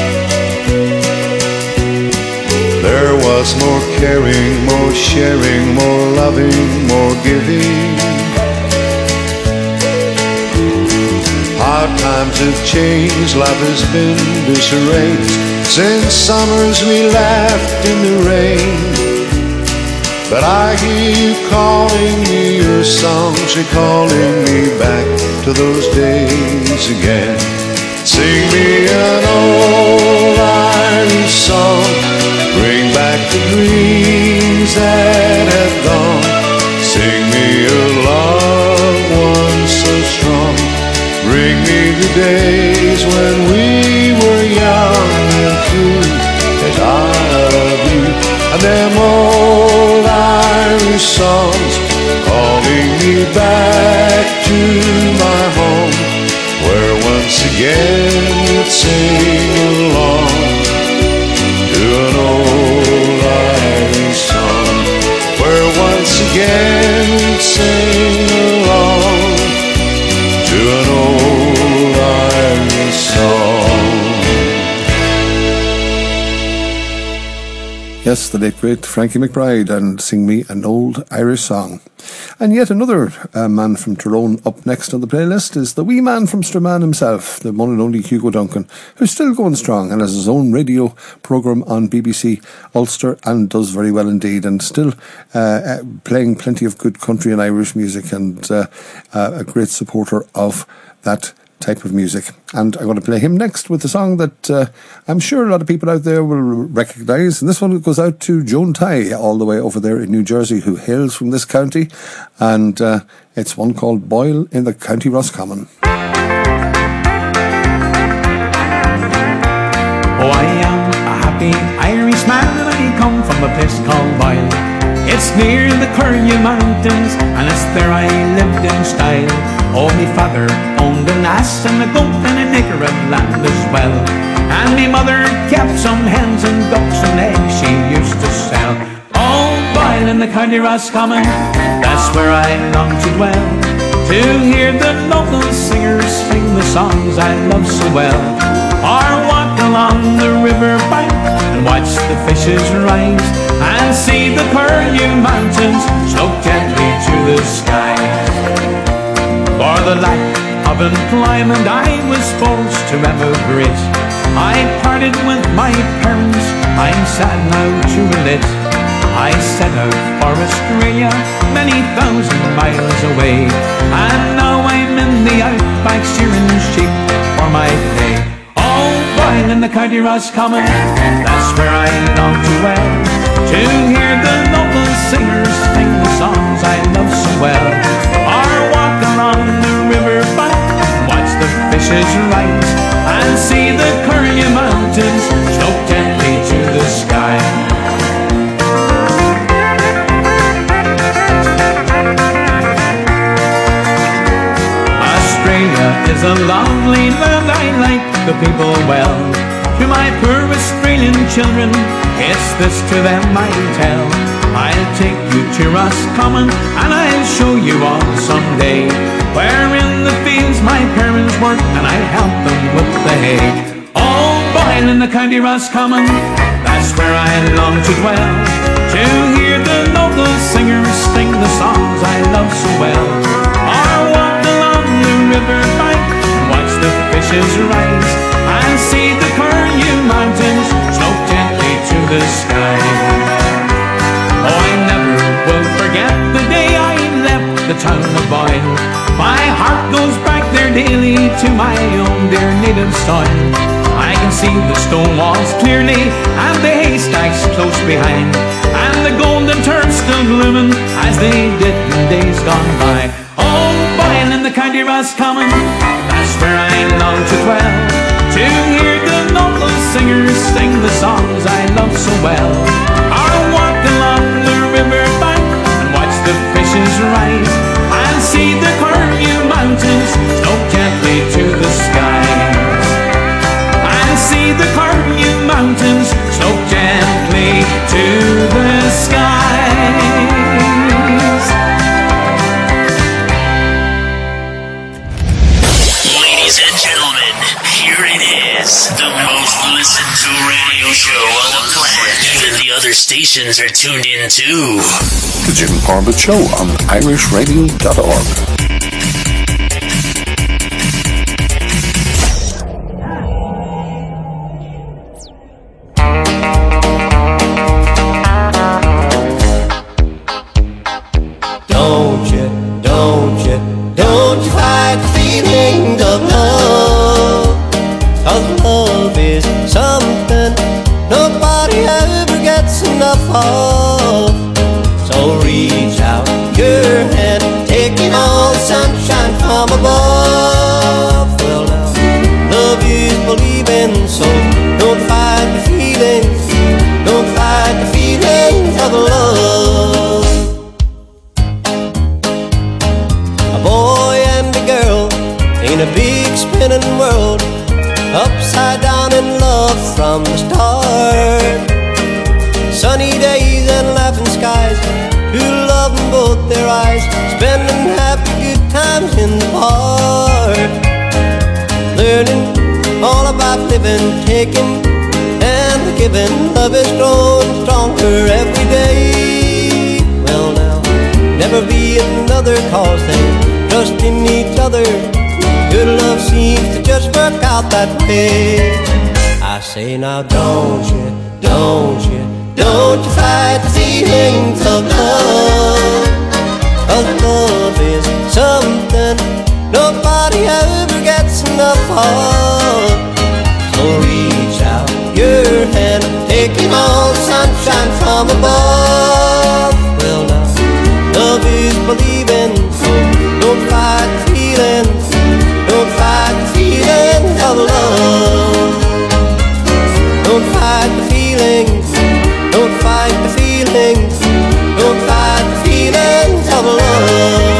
There was more caring, more sharing, more loving, more giving. Hard times have changed, life has been disarranged since summers we laughed in the rain. But I hear you calling me, your songs are calling me back to those days again. Sing me an old Irish song, bring back the dreams that have gone. Sing me a loved one so strong, bring me the days when we were young and true, and I love you, and them old Irish songs calling me back to my home, where once again we'd sing along to an old Irish song, where once again we'd sing along to an old Irish song. Yes, the late great Frankie McBride and Sing Me an Old Irish Song. And yet another man from Tyrone up next on the playlist is the wee man from Strabane himself, the one and only Hugo Duncan, who's still going strong and has his own radio programme on BBC Ulster and does very well indeed, and still playing plenty of good country and Irish music, and a great supporter of that type of music. And I'm going to play him next with a song that I'm sure a lot of people out there will recognise, and this one goes out to Joan Tighe all the way over there in New Jersey, who hails from this county, and it's one called Boyle in the County Roscommon. Oh, I am a happy Irishman, and I come from a place called Boyle. It's near the Curragh Mountains, and it's there I lived in style. Oh, me father owned an ass and a goat and an acre of land as well. And me mother kept some hens and ducks and eggs she used to sell. Oh, Boyle in the County Roscommon, that's where I long to dwell, to hear the local singers sing the songs I love so well. Or walk along the river bank and watch the fishes rise, and see the Curragh Mountains slope gently to the sky. For the lack of employment I was forced to emigrate. I parted with my parents, I'm sad now to relate. I set out for Australia, many thousand miles away, and now I'm in the outback shearing sheep for my pay. Oh, Boyle in the County Roscommon, that's where I long to dwell, to hear the local singers sing the songs I love so well. Or walk along the river bank, watch the fishes rise, and see the Curragh Mountains slope gently to the sky. Australia is a lovely land, I like the people well. To my poor Australian children, it's this to them I tell. I'll take you to Roscommon and I'll show you all someday, where in the fields my parents work and I help them with the hay. Oh, Boyle in the County Roscommon, that's where I long to dwell, to hear the local singers sing the songs I love so well. Or walk along the river bank and watch the fishes rise, and see the Curragh Mountains slope gently to the sky. Oh, I never will forget the day I left the town of Boyle. My heart goes back there daily to my own dear native soil. I can see the stone walls clearly and the haystacks close behind, and the golden turfs still blooming as they did in days gone by. Oh, Boyle in the County Roscommon, that's where I long to dwell, to hear the local singers sing the songs I love so well. I'll walk along the river bank and watch the fishes rise, and see the Curragh Mountains slope gently to the sky. And see the Curragh Mountains slope gently to the skies. Ladies and gentlemen, here it is, the most listened to radio show on the planet. Even the other stations are tuned in too. The Jim Corbett Show on irishradio.org. Don't you fight the feelings of love, 'cause love is something nobody ever gets enough of. So reach out your hand, taking all the sunshine from above. Well now, love is believing, so don't fight the feelings, don't fight the feelings of love. A boy and a girl in a big spinning world, upside down in love from the start. Sunny days and laughing skies, who love in both their eyes, spending happy good times in the park. Learning all about living, taking and the forgiving, love is growing stronger every day. Well now, never be another, cause they trust in each other. Good love seems to just work out that way. I say now don't you fight the feelings of love. 'Cause love is something nobody ever gets enough of. So reach out your hand, taking all sunshine from above. Well now, love is believing, so don't fight the feelings. Don't fight the feelings of love. Don't fight the feelings. Don't fight the feelings. Don't fight the feelings of love.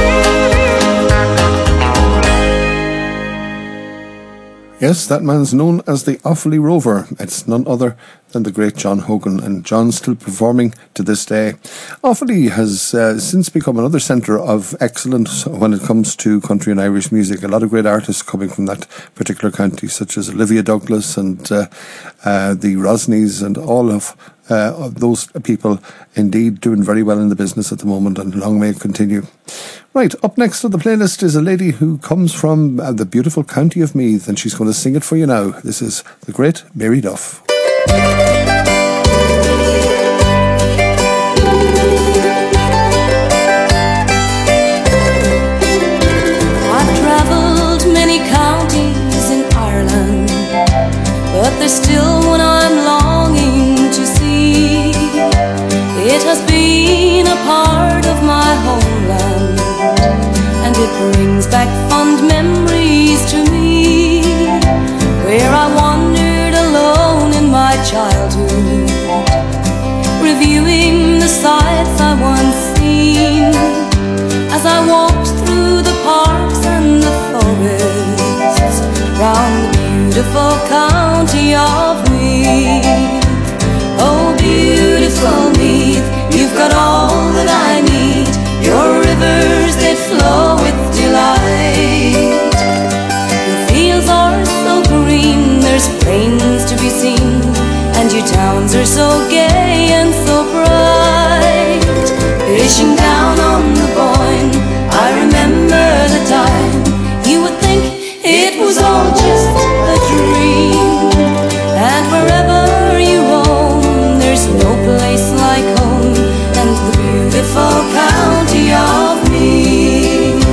Yes, that man's known as the Offaly Rover. It's none other than the great John Hogan, and John's still performing to this day. Offaly has since become another centre of excellence when it comes to country and Irish music. A lot of great artists coming from that particular county, such as Olivia Douglas and the Rosneys, and all of those people indeed doing very well in the business at the moment, and long may it continue. Right, up next on the playlist is a lady who comes from the beautiful county of Meath, and she's going to sing it for you now. This is the great Mary Duff. I've travelled many counties in Ireland, but there's still one I'm longing to see. It has been a part of my homeland, and it brings back fond memories to me, where I wandered alone in my childhood, reviewing the sights I once seen, as I walked through the parks and the forests, round the beautiful county of Meath. Oh, beautiful Meath, you've got all that I need. Your rivers, they flow with delight. Your fields are so green, there's plains to be seen, and your towns are so gay and so bright. Fishing down on the Boyne, I remember the time you would think it was all just a dream. And wherever you roam, there's no place like home, and the beautiful county of Meath.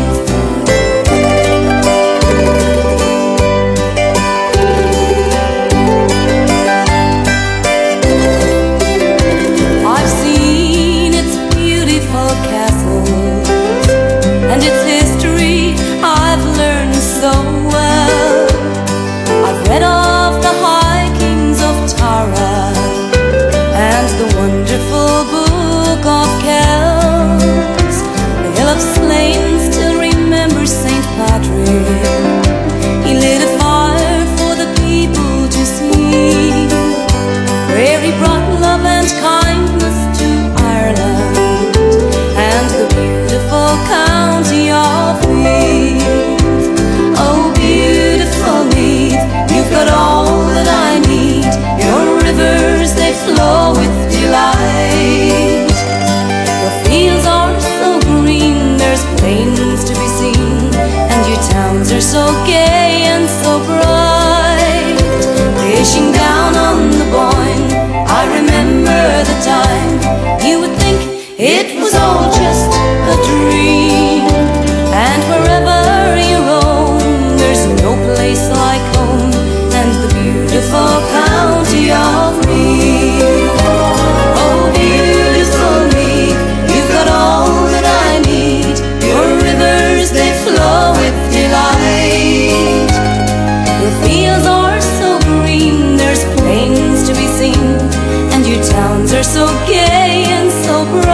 I've seen its beautiful castles and its history I've learned so well. I've read of the high kings of Tara and the wonderful book of Kells. The hill of Slane still remembers St. Patrick. He lit a fire for the people to see, where he brought love and kindness to Ireland and the beautiful county of Meath. Oh, beautiful Meath, you've got all that I need. Your rivers, they flow with delight. Your fields are so green, there's plains to be seen, and your towns are so gay and so bright. Fishing down on the Boyne, I remember the time you would think it was all just a dream. And wherever you roam, there's no place like home, and the beautiful county of Meath. Oh, beautiful Meath, you've got all that I need. Your rivers, they flow with delight. Your fields are so green, there's plains to be seen, and your towns are so gay and so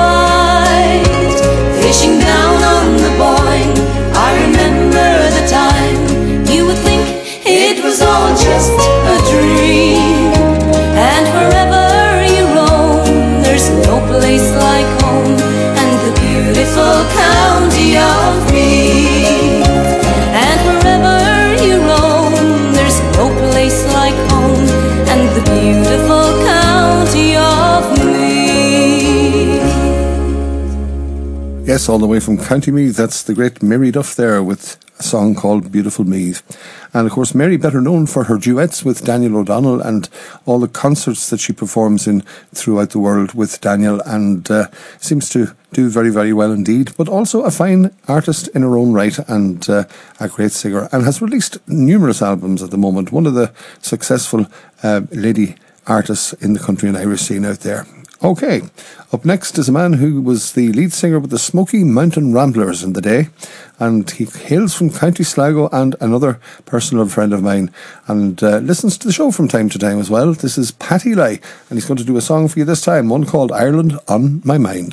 bright. Fishing down on the Boyne, I remember the time you would think it was all just a dream. And wherever you roam, there's no place like home, and the beautiful county of Meath. And wherever you roam, there's no place like home, and the beautiful Yes, all the way from County Meath, that's the great Mary Duff there with a song called Beautiful Meath. And of course, Mary, better known for her duets with Daniel O'Donnell and all the concerts that she performs in throughout the world with Daniel, and seems to do very, very well indeed. But also a fine artist in her own right, and a great singer, and has released numerous albums at the moment. One of the successful lady artists in the country and Irish scene out there. Okay, up next is a man who was the lead singer with the Smoky Mountain Ramblers in the day, and he hails from County Sligo, and another personal friend of mine, and listens to the show from time to time as well. This is Pat Ely, and he's going to do a song for you this time, one called Ireland on My Mind.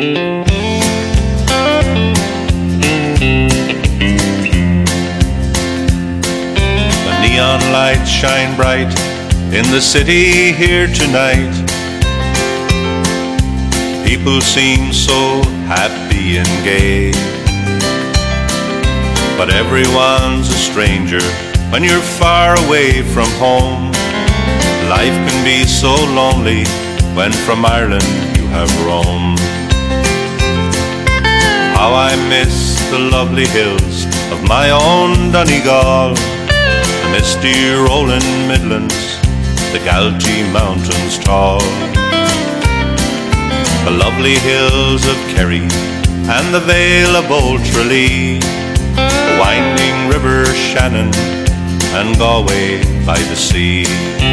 The neon lights shine bright in the city here tonight. People seem so happy and gay, but everyone's a stranger when you're far away from home. Life can be so lonely when from Ireland you have roamed. How I miss the lovely hills of my own Donegal, the misty rolling Midlands, the Galtee mountains tall, the lovely hills of Kerry and the Vale of Old Tralee, the winding river Shannon and Galway by the sea.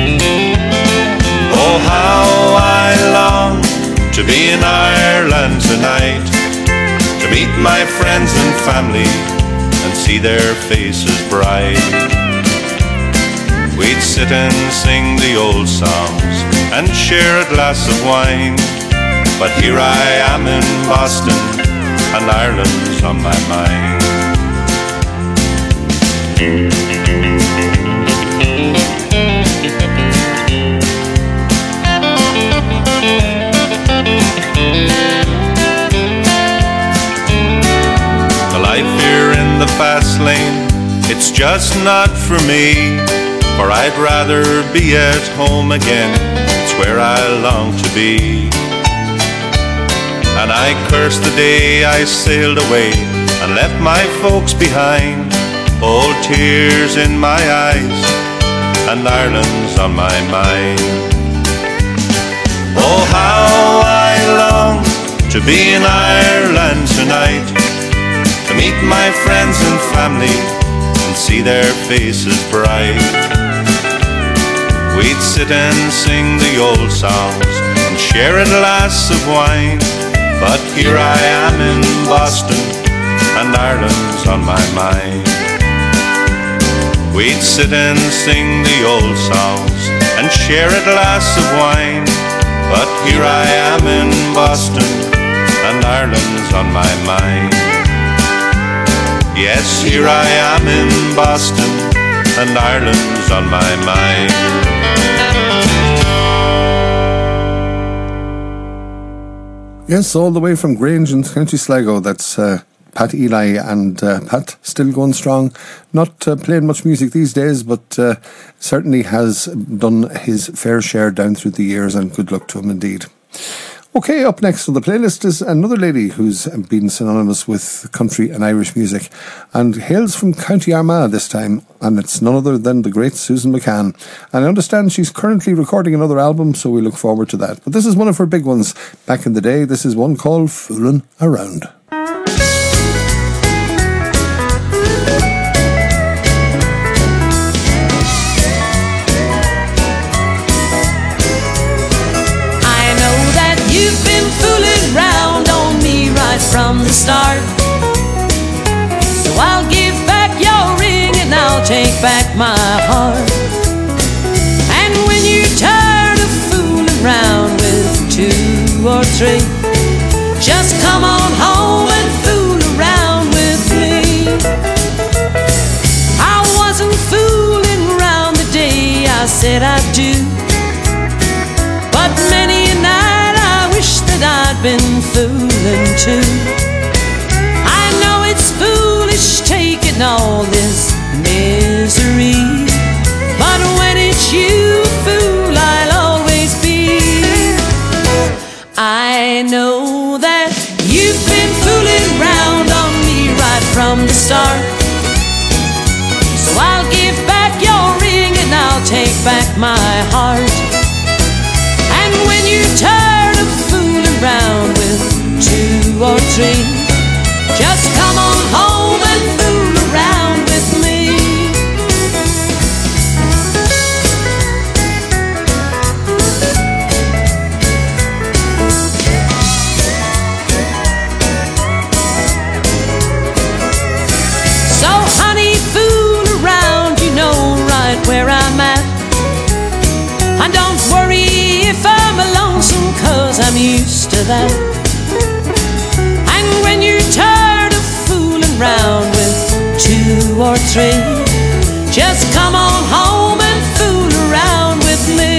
Oh, how I long to be in Ireland tonight, to meet my friends and family and see their faces bright. We'd sit and sing the old songs and share a glass of wine, but here I am in Boston, and Ireland's on my mind. The life here in the fast lane, it's just not for me, for I'd rather be at home again, it's where I long to be. And I curse the day I sailed away and left my folks behind, old tears in my eyes, and Ireland's on my mind. Oh, how I long to be in Ireland tonight, to meet my friends and family and see their faces bright. We'd sit and sing the old songs and share a glass of wine, but here I am in Boston, and Ireland's on my mind. We'd sit and sing the old songs and share a glass of wine, but here I am in Boston, and Ireland's on my mind. Yes, here I am in Boston, and Ireland's on my mind. Yes, all the way from Grange in County Sligo, that's Pat Ely, and Pat still going strong, not playing much music these days, but certainly has done his fair share down through the years, and good luck to him indeed. Okay, up next on the playlist is another lady who's been synonymous with country and Irish music, and hails from County Armagh this time, and it's none other than the great Susan McCann. And I understand she's currently recording another album, so we look forward to that. But this is one of her big ones back in the day. This is one called Foolin' Around. From the start, so I'll give back your ring and I'll take back my heart. And when you're tired of fooling around with 2 or 3, just come on home and fool around with me. I wasn't fooling around the day I said I'd do, but many a night I wish that I'd been fooling too. I know it's foolish taking all this misery, but when it's you, fool, I'll always be. I know that you've been fooling my heart. And when you're tired of fooling around with 2 or 3, just come on home and fool around with me. So honey, fool around, you know right where I'm at. And don't worry if I'm lonesome, 'cause I'm used to that. And when you're tired of fooling around with 2 or 3, just come on home and fool around with me.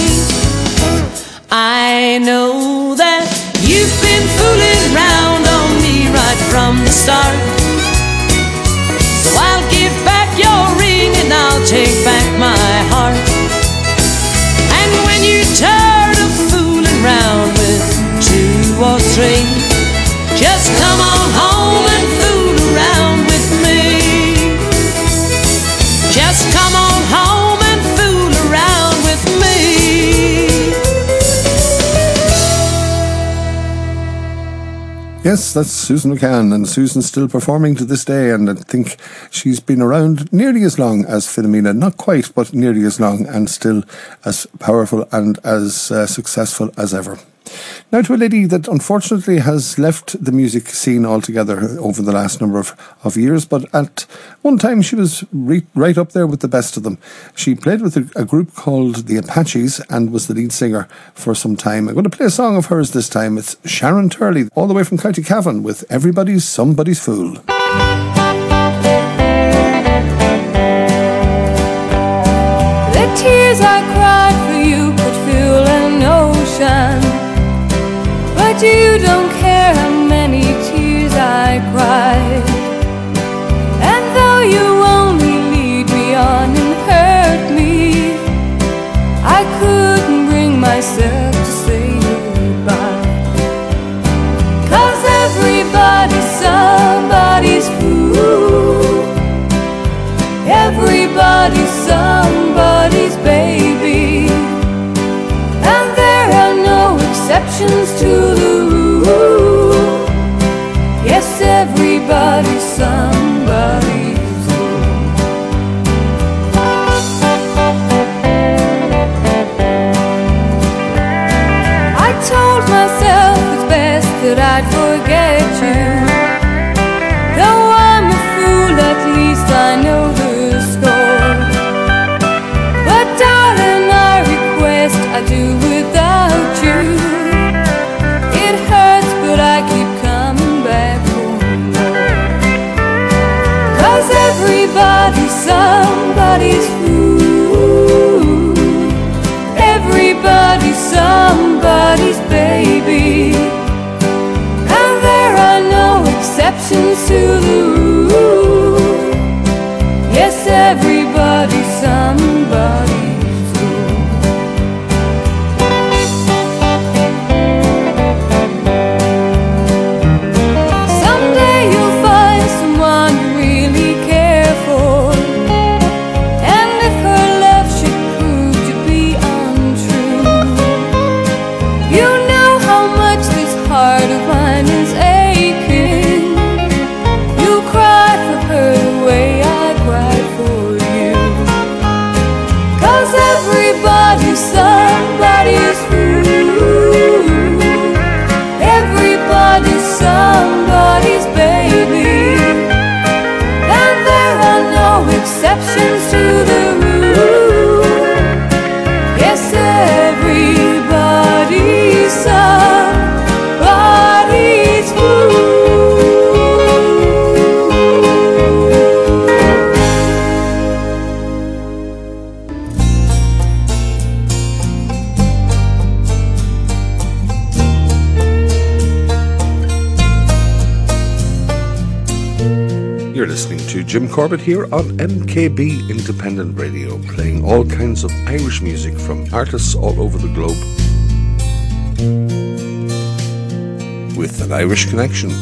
I know that you've been fooling around on me right from the start. So I'll give back your ring and I'll take back my heart. And when you're tired of fooling around with 2 or 3, just come on home and fool around with me. Just come on home and fool around with me. Yes, that's Susan McCann, and Susan's still performing to this day, and I think she's been around nearly as long as Philomena. Not quite, but nearly as long, and still as powerful and as successful as ever. Now to a lady that unfortunately has left the music scene altogether over the last number of years, but at one time she was right up there with the best of them. She played with a group called the Apaches and was the lead singer for some time. I'm going to play a song of hers this time. It's Sharon Turley, all the way from County Cavan, with Everybody's Somebody's Fool. The tears I cried for you could fill an ocean, but you don't care how many tears I cried. And though you only lead me on and hurt me, I couldn't bring myself to say goodbye. 'Cause everybody's somebody's fool, everybody's somebody's baby, and there are no exceptions to the rule. Yes, everybody's somebody's fool. I told myself it's best that I'd forget you. Though I'm a fool, at least I know the score. But darling, I request I do without you. It hurts, but I keep coming back for more. 'Cause everybody's somebody's fool, everybody's somebody's baby, and there are no exceptions to the rule. Yes, everybody's somebody's fool. Someday you'll find someone you really care for, and if her love should prove to be untrue, you know how much this heart of mine is aching. You cry for her the way I cried for you. 'Cause everybody's somebody's fool, everybody's somebody's baby, and there are no exceptions to the rule. Yes, everybody's somebody's fool. You're listening to Jim Corbett here on MKB Independent Radio, playing all kinds of Irish music from artists all over the globe with an Irish connection.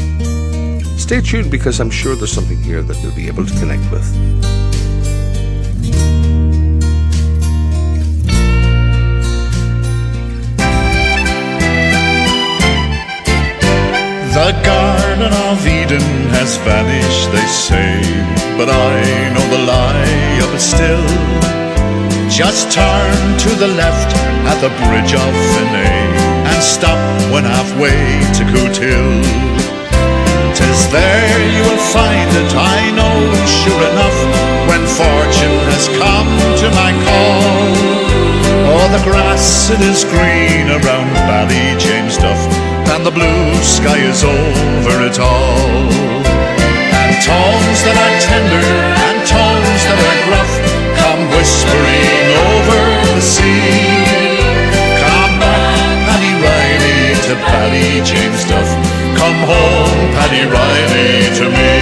Stay tuned, because I'm sure there's something here that you'll be able to connect with. the Garden of Eden has vanished, they say, but I know the lie of it still. Just turn to the left at the bridge of Finney and stop when halfway to Cootill. 'Tis there you will find it, I know sure enough, when fortune has come to my call. Oh, the grass it is green around Ballyjamesduff, and the blue sky is over it all. And tones that are tender and tones that are gruff come whispering over the sea. Come back, Paddy Riley, to Ballyjamesduff. Come home, Paddy Riley, to me.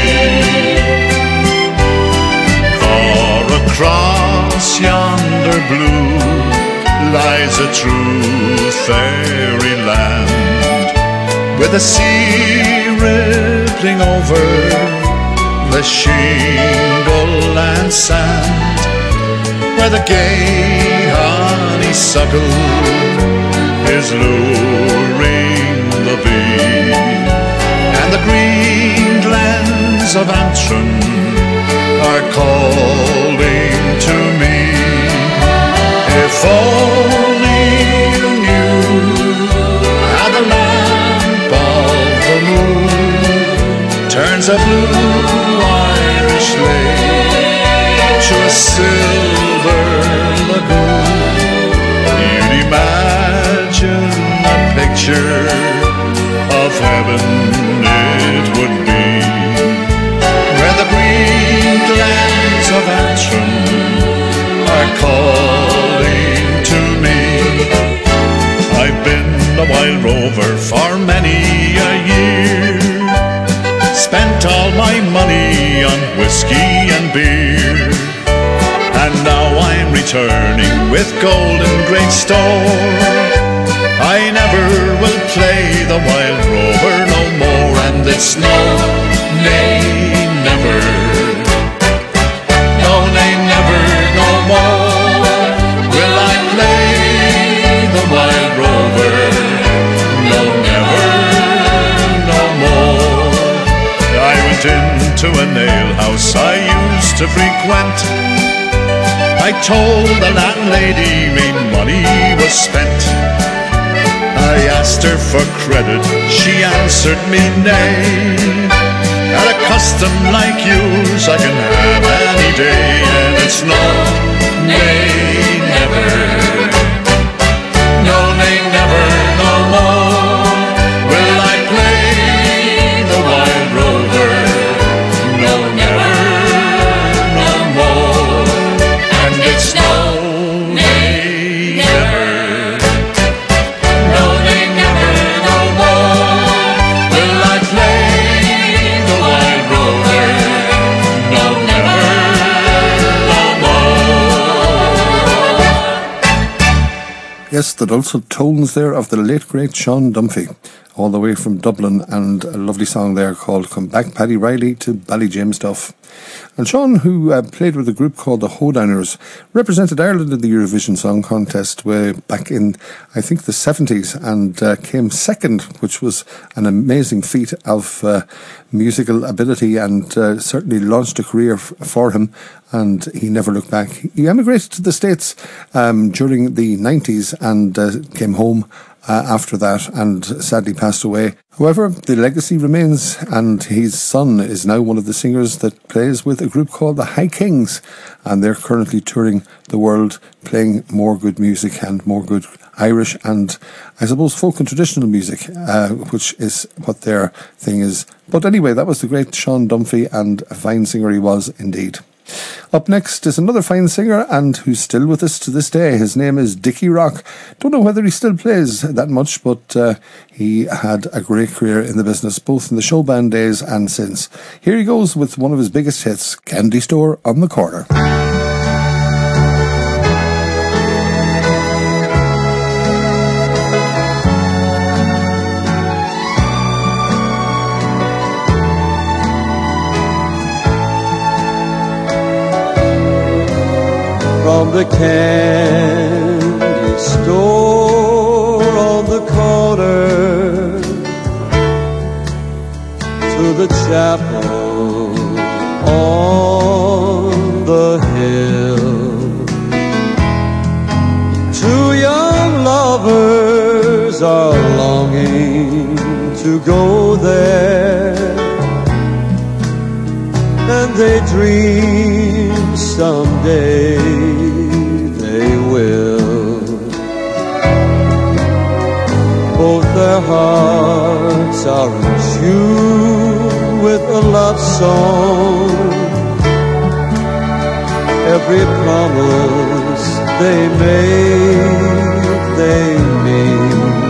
For across yonder blue lies a true fairyland, with the sea rippling over the shingle and sand, where the gay honeysuckle is luring the bee, and the green glens of Antrim are calling to me. If only you knew how the lamp of the moon turns a blue Irish lake to a silver lagoon, you'd imagine a picture of heaven it would be, where the green glens of Antrim are calling to me. I've been a wild rover for many a year, spent all my money on whiskey and beer, and now I'm returning with gold in great store. I never will play the wild rover no more, and it's no, nay, never. No, nay, never, no more will I play the wild rover. No, never, no more. I went into an alehouse I used to frequent. I told the landlady me money was spent. I asked her for credit, she answered me nay. At a custom like yours I can have any day, and it's no, nay, never. No, nay, never, no more will I play the wild rover. No, never, no more, and it's no, nay, never. No, nay, never, no more will I play the wild rover. No, never, no more. Yes, the dulcet tones there of the late great Sean Dunphy, all the way from Dublin, and a lovely song there called Come Back Paddy Riley to Ballyjamesduff. And Sean, who played with a group called the Hoedowners, represented Ireland in the Eurovision Song Contest way back in, I think, the 70s, and came second, which was an amazing feat of musical ability, and certainly launched a career for him, and he never looked back. He emigrated to the States during the 90s and came home after that, and sadly passed away. However, the legacy remains, and his son is now one of the singers that plays with a group called the High Kings, and they're currently touring the world playing more good music and more good Irish and, I suppose, folk and traditional music, which is what their thing is. But anyway, that was the great Sean Dunphy, and a fine singer he was indeed. Up next is another fine singer, and who's still with us to this day. His name is Dickie Rock. Don't know whether he still plays that much, but he had a great career in the business, both in the show band days and since. Here he goes with one of his biggest hits, Candy Store on the Corner. From the candy store on the corner, the chapel on the hill. Two young lovers are longing to go there, and they dream someday they will. Both their hearts are in tune with a love song. Every promise they make, they mean.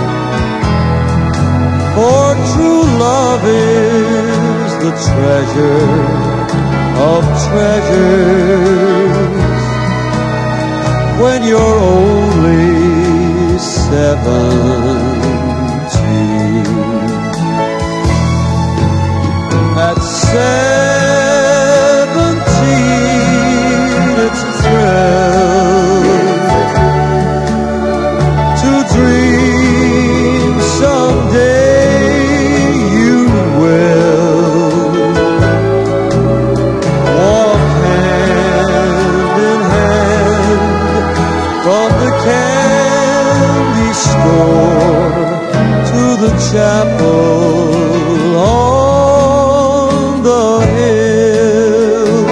For true love is the treasure of treasures. When you're only 17. At 17, it's a thrill to dream someday you will walk hand in hand from the candy store to the chapel on the hill.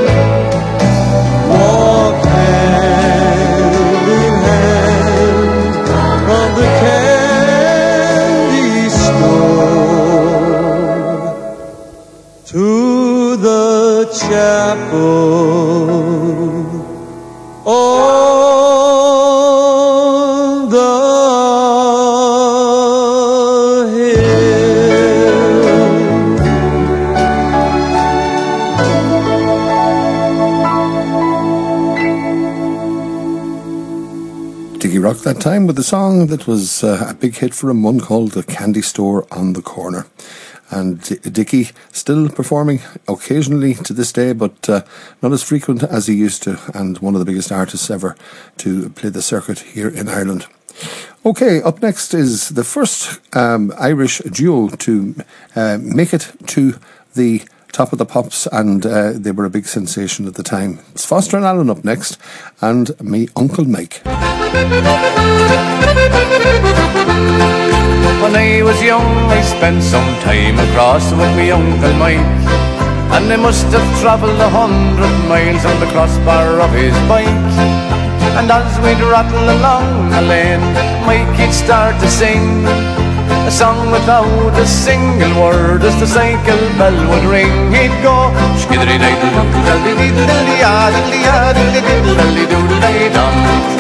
Walk hand in hand from the candy store to the chapel on the Rock that time with a song that was a big hit for him, one called The Candy Store on the Corner. And Dickie still performing occasionally to this day, but not as frequent as he used to, and one of the biggest artists ever to play the circuit here in Ireland. Okay, up next is the first Irish duo to make it to the Top of the Pops, and they were a big sensation at the time. It's Foster and Allen up next, and me Uncle Mike. When I was young, I spent some time across with me Uncle Mike, and I must have travelled 100 miles on the crossbar of his bike. And as we'd rattle along the lane, Mikey'd start to sing a song without a single word. As the cycle bell would ring, he'd go skiddery-diddle-diddle-diddle-diddle-diddle-diddle-diddle-diddle-diddle-diddle-dum,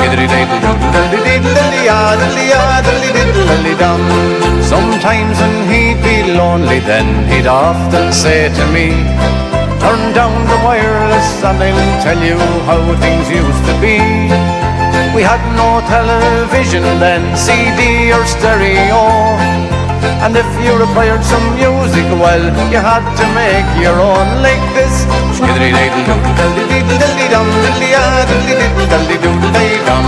skiddery-diddle-diddle-diddle-diddle-diddle-diddle-diddle-dum. Sometimes when he'd be lonely, then he'd often say to me, turn down the wireless and I'll tell you how things used to be. We had no television then, CD or stereo, and if you required some music, well, you had to make your own, like this. Skiddery-diddle-diddle-diddle-diddle-dum, diddle-diddle-diddle-diddle-diddle-dum,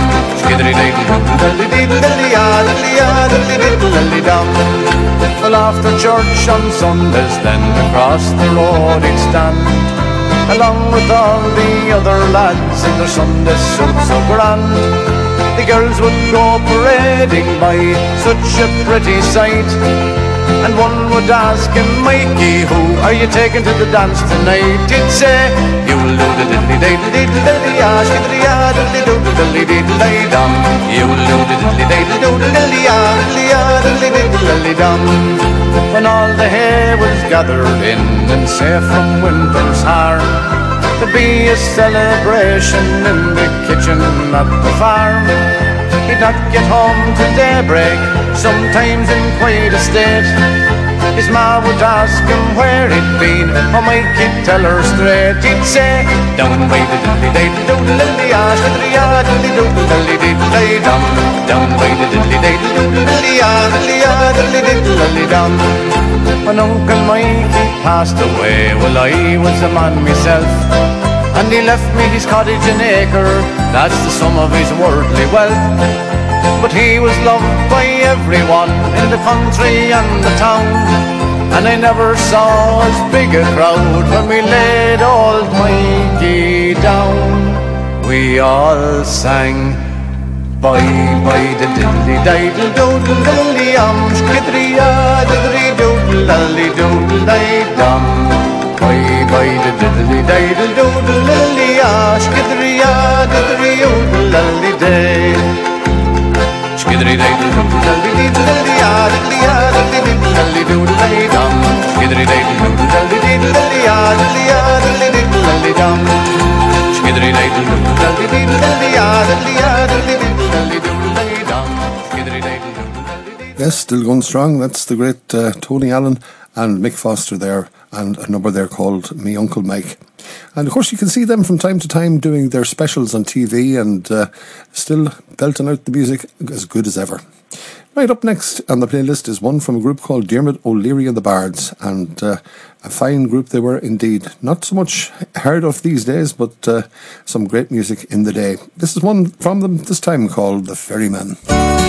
skiddery-diddle-diddle-diddle-diddle-diddle-dum. Well, after church on Sundays, then across the road he'd stand, along with all the other lads in their Sunday suits so grand. The girls would go parading by, such a pretty sight, and one would ask him, Mikey, who are you taking to the dance tonight? He'd say, you'll do the diddly-diddly-diddly-ah, skiddery-ah-diddly-diddly-diddly-dum, you'll do the diddly-diddly-diddly-ah, diddly-ah-diddly-diddly-dum. When all the hay was gathered in and safe from winter's harm, there'd be a celebration in the kitchen at the farm. He'd not get home till daybreak, sometimes in quite a state. His ma would ask him where he'd been, oh Mikey'd tell her straight. He'd say, down by the diddly-diddly-diddly-ah, diddly-ah-diddly-diddly-diddly-dum, down by the diddly-diddly-diddly-ah, diddly-ah-diddly-diddly-dum. When Uncle Mikey passed away, well, I was a man myself, and he left me his cottage and acre, that's the sum of his worldly wealth. But he was loved by everyone in the country and the town, and I never saw as big a crowd when we laid old Mikey down. We all sang bye bye the diddly diddle doodle diddly skidry diddly doodle diddly doodle dum. Bye bye the diddly diddle doodle diddly skidry diddly doodle diddly day. Skidry diddle doodle diddly diddly diddly diddly doodle dum. Skidry diddle doodle diddly diddly diddly diddly dum. Skidry diddle doodle diddly diddly diddly diddly dum. Skidry diddle doodle. Yes, still going strong. That's the great Tony Allen and Mick Foster there, and a number there called Me Uncle Mike. And of course you can see them from time to time doing their specials on TV and still belting out the music as good as ever. Right, up next on the playlist is one from a group called Dermot O'Leary and the Bards, and a fine group they were indeed. Not so much heard of these days, but some great music in the day. This is one from them this time called The Ferryman.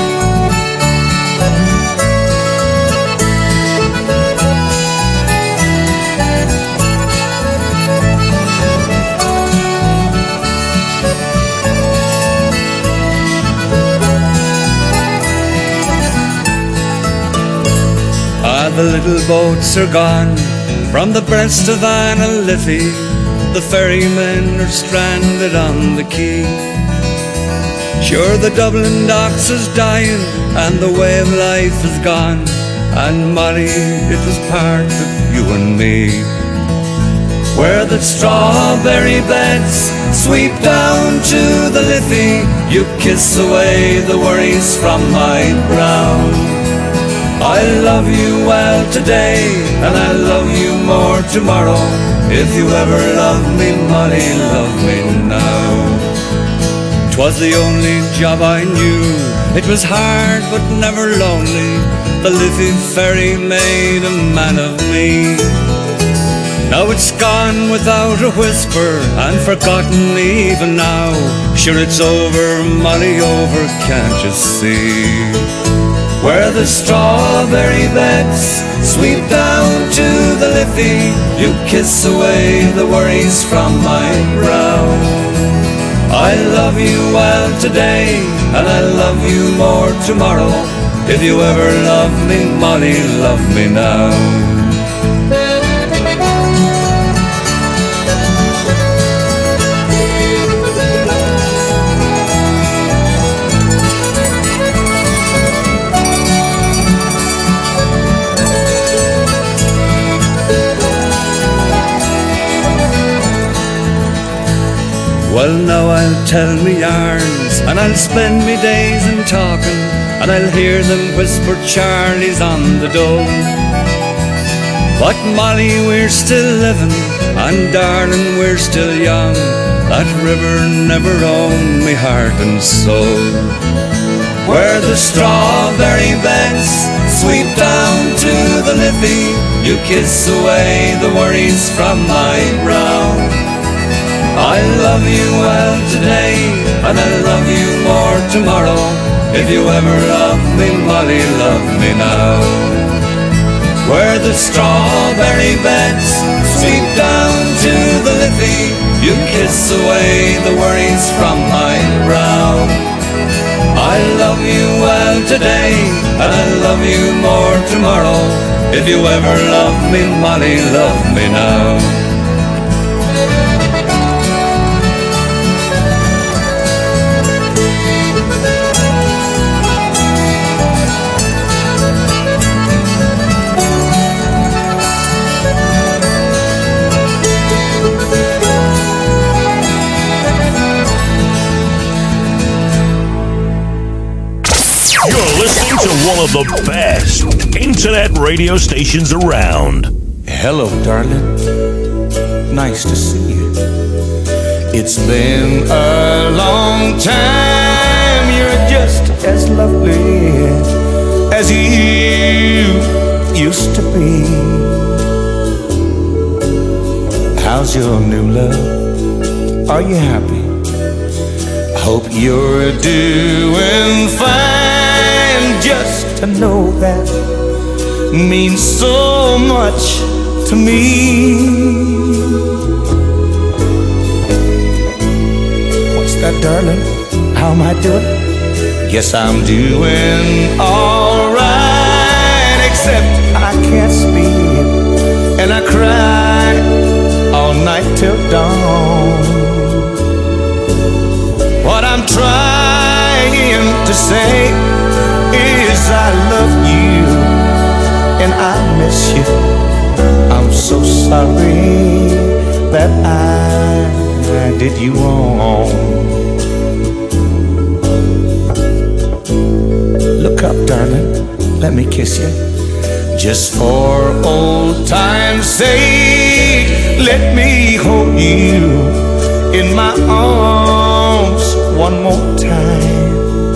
The little boats are gone from the breast of Anna Liffey. The ferrymen are stranded on the quay. Sure, the Dublin docks is dying and the way of life is gone, and Molly, it was part of you and me. Where the strawberry beds sweep down to the Liffey, you kiss away the worries from my brow. I love you well today, and I love you more tomorrow. If you ever love me, Molly, love me now. 'Twas the only job I knew. It was hard but never lonely. The Liffey ferry made a man of me. Now it's gone without a whisper and forgotten even now. Sure it's over, Molly, over, can't you see? Where the strawberry beds sweep down to the Liffey, you kiss away the worries from my brow. I love you well today, and I love you more tomorrow. If you ever love me, Molly, love me now. Well, now I'll tell me yarns, and I'll spend me days in talking, and I'll hear them whisper Charlie's on the dole. But Molly, we're still living, and darling, we're still young. That river never owned me heart and soul. Where the strawberry beds sweep down to the Liffey, you kiss away the worries from my brow. I love you well today, and I love you more tomorrow. If you ever love me, Molly, love me now. Where the strawberry beds sweep down to the Liffey, you kiss away the worries from my brow. I love you well today, and I love you more tomorrow. If you ever love me, Molly, love me now. You're listening to one of the best internet radio stations around. Hello, darling. Nice to see you. It's been a long time. You're just as lovely as you used to be. How's your new love? Are you happy? Hope you're doing fine. Just to know that means so much to me. What's that, darling? How am I doing? Guess I'm doing alright, except I can't sleep and I cry all night till dawn. What I'm trying to say is I love you and I miss you. I'm so sorry that I did you wrong. Look up, darling, let me kiss you. Just for old time's sake, let me hold you in my arms one more time.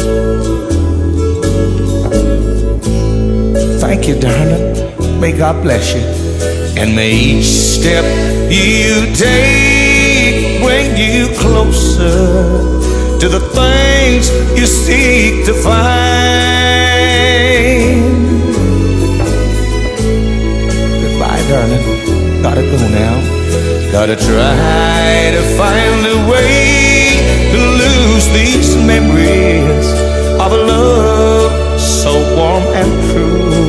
Thank you, darling. May God bless you. And may each step you take bring you closer to the things you seek to find. Goodbye, darling. Gotta go now. Gotta try to find a way to lose these memories of a love so warm and true.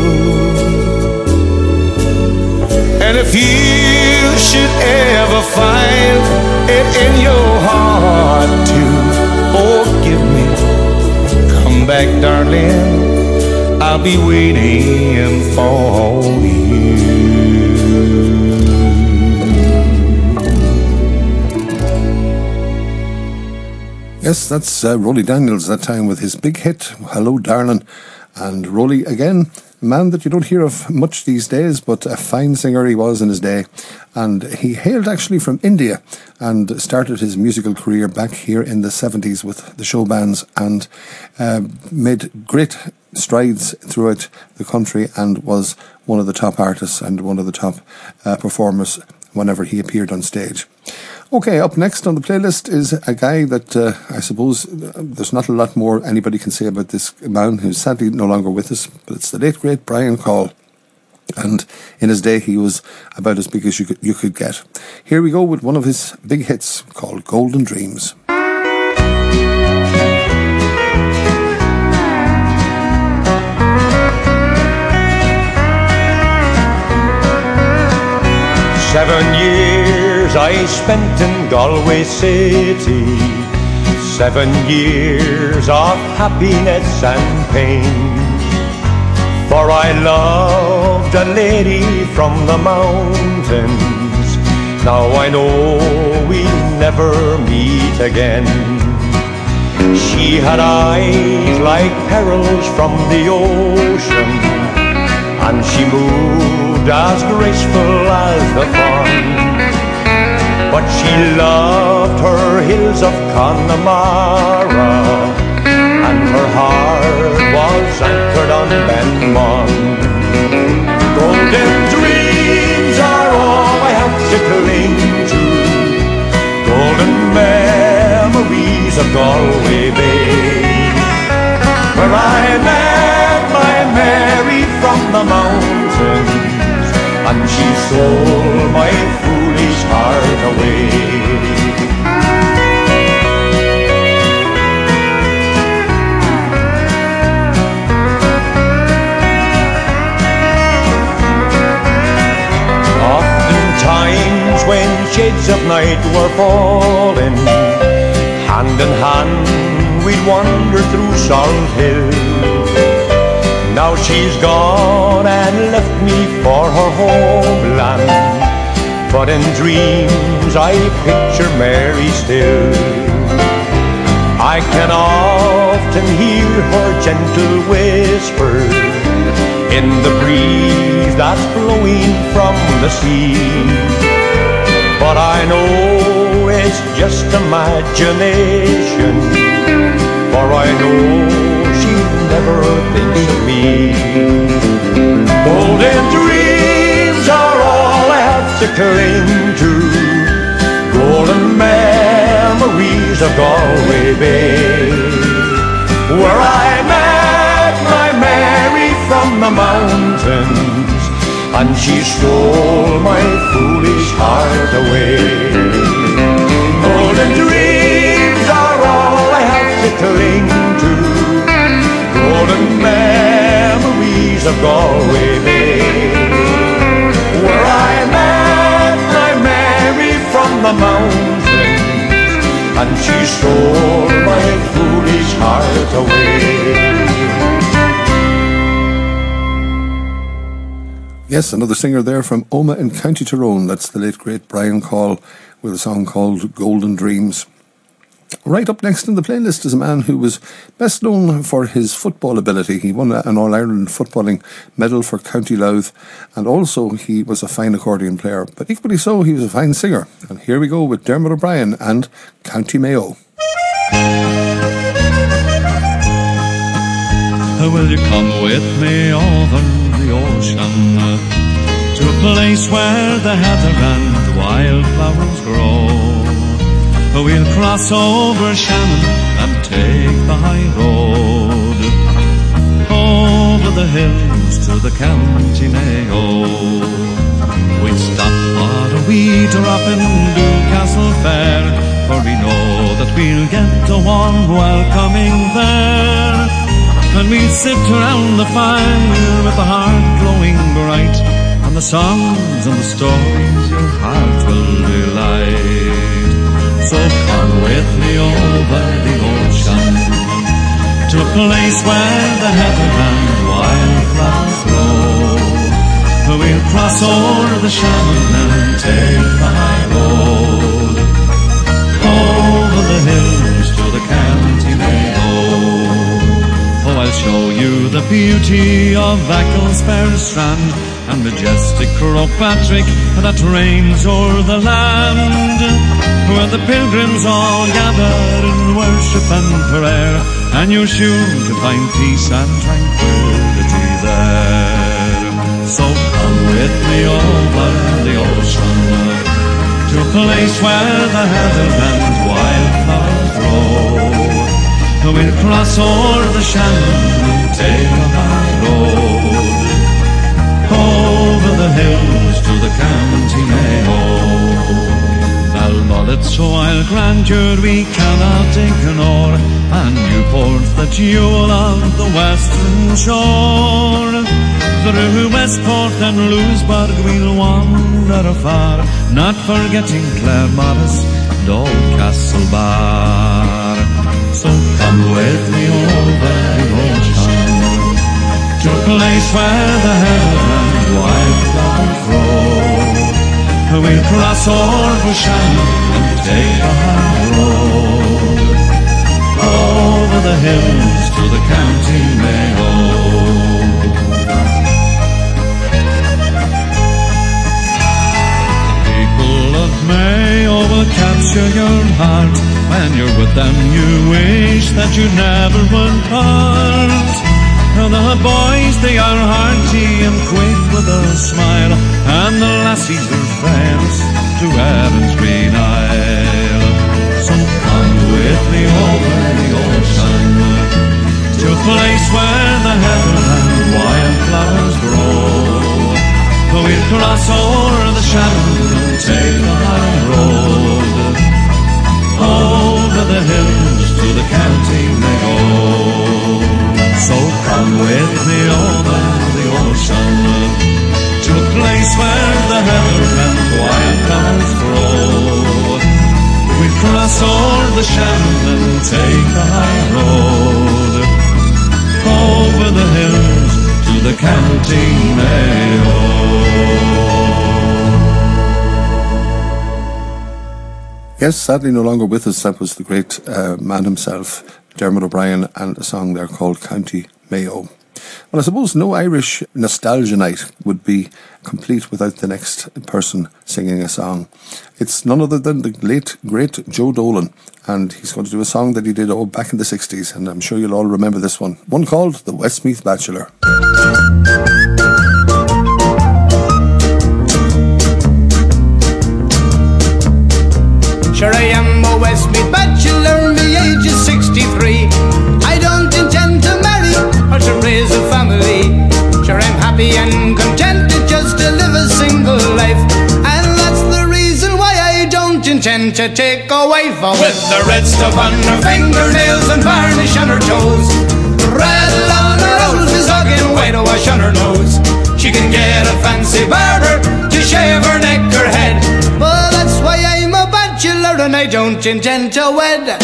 And if you should ever find it in your heart to forgive me, come back, darling, I'll be waiting for you. Yes, that's Rolly Daniels that time with his big hit, Hello Darlin'. And Rolly, again, a man that you don't hear of much these days, but a fine singer he was in his day. And he hailed actually from India and started his musical career back here in the 70s with the show bands and made great strides throughout the country and was one of the top artists and one of the top performers whenever he appeared on stage. Okay, up next on the playlist is a guy that I suppose there's not a lot more anybody can say about this man who's sadly no longer with us, but it's the late great Brian Call. And in his day he was about as big as you could get. Here we go with one of his big hits called Golden Dreams. 7 years I spent in Galway City, 7 years of happiness and pain. For I loved a lady from the mountains, now I know we'll never meet again. She had eyes like pearls from the ocean, and she moved as graceful as the fawn. But she loved her hills of Connemara, and her heart was anchored on Benmon. Golden dreams are all I have to cling to, golden memories of Galway Bay, where I met my Mary from the mountains, and she stole my foolish heart away. Oftentimes when shades of night were falling, hand in hand we'd wander through Salt Hill. Now she's gone and left me for her homeland, but in dreams I picture Mary still. I can often hear her gentle whisper in the breeze that's blowing from the sea, but I know it's just imagination, for I know she never thinks of me. Golden dreams are all I have to cling to, golden memories of Galway Bay, where I met my Mary from the mountains, and she stole my foolish heart away. Golden dreams are all I have to cling to, golden memories of Galway Bay, where I met my Mary from the mountains, and she stole my foolish heart away. Yes, another singer there from Omagh in County Tyrone. That's the late great Brian Call with a song called Golden Dreams. Right up next in the playlist is a man who was best known for his football ability. He won an All-Ireland footballing medal for County Louth, and also he was a fine accordion player, but equally so he was a fine singer. And here we go with Dermot O'Brien and County Mayo. Will you come with me over the ocean to a place where the heather and the wildflowers grow? We'll cross over Shannon and take the high road over the hills to the County Mayo. We'll stop for a wee drop in Newcastle Fair, for we know that we'll get a warm welcoming there. And we'll sit around the fire with the heart glowing bright, and the songs and the stories your heart will delight. So come with me over the ocean to a place where the heather and wildflowers grow. We'll cross over the Shannon and take the high road over the hills to the County Mayo. Oh, I'll show you the beauty of Ecclesfair Strand and majestic Croagh-Patrick that reigns o'er the land, where the pilgrims all gather in worship and prayer, and you're sure to find peace and tranquility there. So come with me over the ocean to a place where the heather and wildflowers grow. We'll cross o'er the Shannon and take a high road over the hills to the County Mayo. Balmullet, so I'll grant you we cannot ignore, and Newport, the jewel of the western shore. Through Westport and Louisburg we'll wander afar, not forgetting Claremorris and Old Castlebar. So come with me over the ocean to a place where the heather and wildflowers grow. We'll cross over Shannon and take a high road over the hills to the County Mayo. Mayo will capture your heart. When you're with them you wish that you never would part. Now the boys, they are hearty and quick with a smile, and the lassies are friends to Evan's Green Isle. So come with me over the ocean to a place where the heather and wildflowers grow. We'll cross o'er the Shannon and take the high road over the hills to the County Mayo. So come with me over the ocean to a place where the heather and wildflowers grow. We'll cross o'er the Shannon and take the high road over the hills to the County Mayo. Yes, sadly no longer with us. That was the great man himself, Dermot O'Brien, and a song there called County Mayo. Well, I suppose no Irish nostalgia night would be complete without the next person singing a song. It's none other than the late, great Joe Dolan, and he's going to do a song that he did back in the 60s, and I'm sure you'll all remember this one. One called The Westmeath Bachelor. Sure I am a Westmeath bachelor, my age is 63. I don't intend to marry or to raise a family. Sure I'm happy and contented just to intend to take a wife with the red stuff on her fingernails and varnish on her toes. Red on her old fizzogging, white wash on her nose. She can get a fancy barber to shave her neck or head. But that's why I'm a bachelor and I don't intend to wed.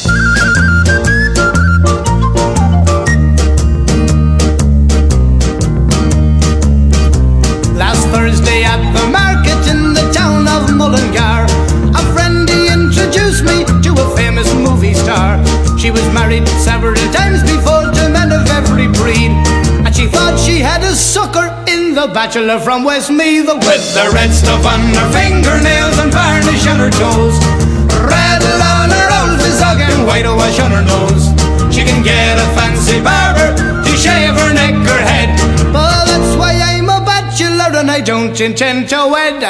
Last Thursday at the market in the town of Mullingar, a friend he introduced me to a famous movie star. She was married several times before to men of every breed, and she thought she had a sucker in the bachelor from Westmeath, with the red stuff on her fingernails and varnish on her toes. Red on her old fizzock and white wash on her nose. She can get a fancy barber to shave her neck or head. But that's why I'm a bachelor and I don't intend to wed.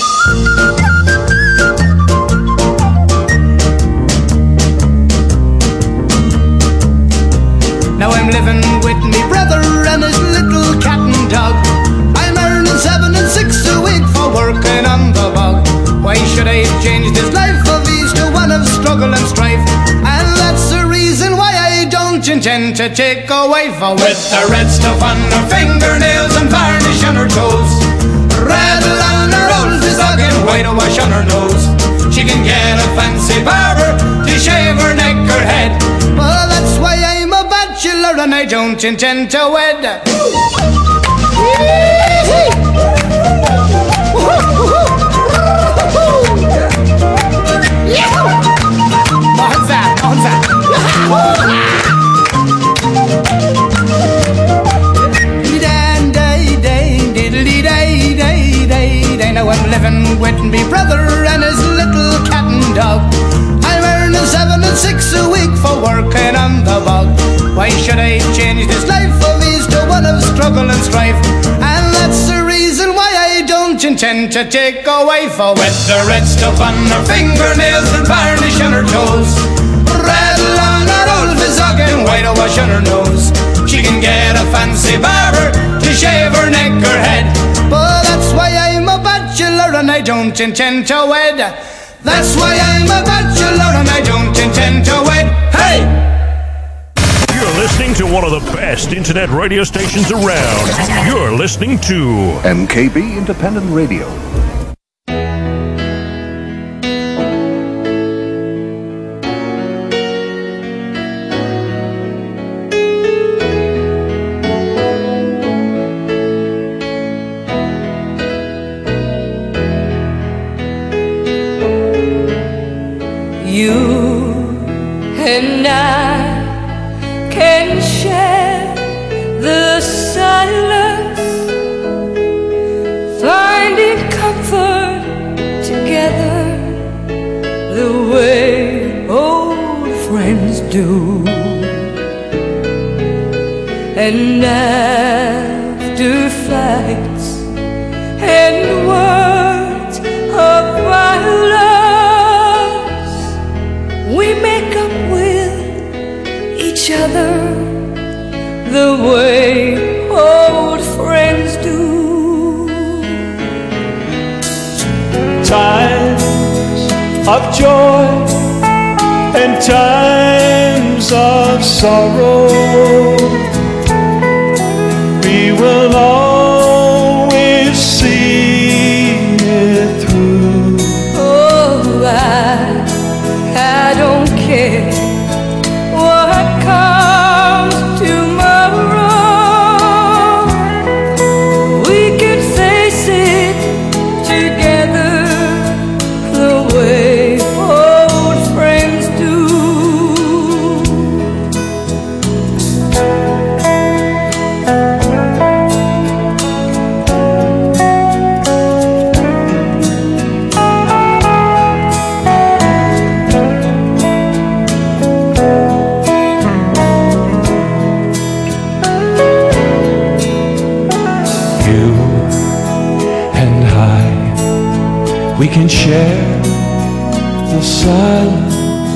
Now I'm living with me brother and his little cat and dog. I'm earning 7 and 6 a week for working on the bog. Why should I change this life of ease to one of struggle and strife? And that's the reason why I don't intend to take a wife with the red stuff on her fingernails and varnish on her toes. Red on her old fizzock and white wash on her nose. She can get a fancy barber to shave her neck or head. Well, that's why I'm a bachelor and I don't intend to wed. What's that? What's that? Now I'm living with me brother and his little cat and dog. I'm earning 7 and 6 a week for working on the bog. Why should I change this life of ease to one of struggle and strife? And that's the reason why I don't intend to take a wife with the red stuff on her fingernails and varnish on her toes. Red on her old fizzock and white wash on her nose. She can get a fancy barber to shave her neck or head. But that's why I'm a bachelor and I don't intend to wed. That's why I'm a bachelor and I don't intend to wed. Hey! You're listening to one of the best internet radio stations around. You're listening to MKB Independent Radio. And I can share the silence, finding comfort together the way old friends do. And after fights and words of violence, we make up with each other the way old friends do. Times of joy and times of sorrow, we will always see it through. Oh, I don't care what comes tomorrow. We can face it together the way old friends do. We can share the silence,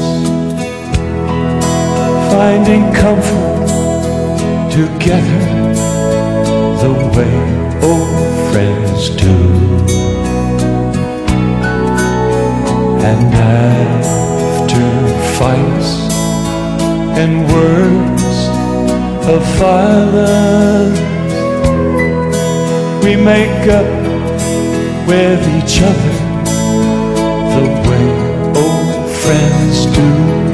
finding comfort together the way old friends do. And after fights and words of violence, we make up with each other the way old friends do.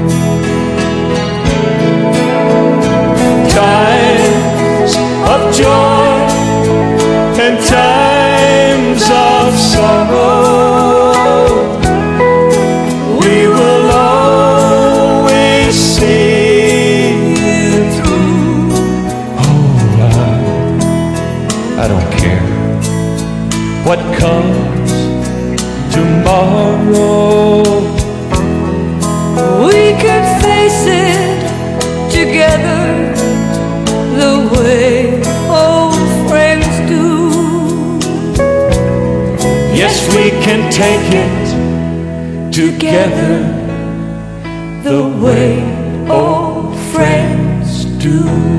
Times of joy and times of sorrow, we will always see it through. Oh, I don't care what comes tomorrow. We could face it together the way old friends do. Yes, we can take it together the way old friends do.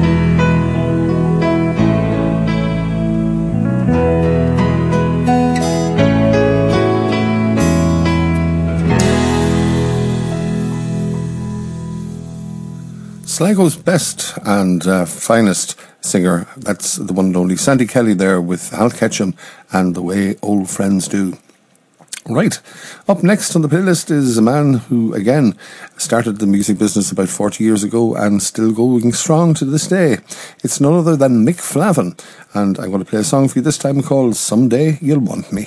Sligo's best and finest singer, that's the one and only Sandy Kelly there with Hal Ketchum and The Way Old Friends Do. Right, up next on the playlist is a man who, again, started the music business about 40 years ago and still going strong to this day. It's none other than Mick Flavin, and I'm going to play a song for you this time called Someday You'll Want Me.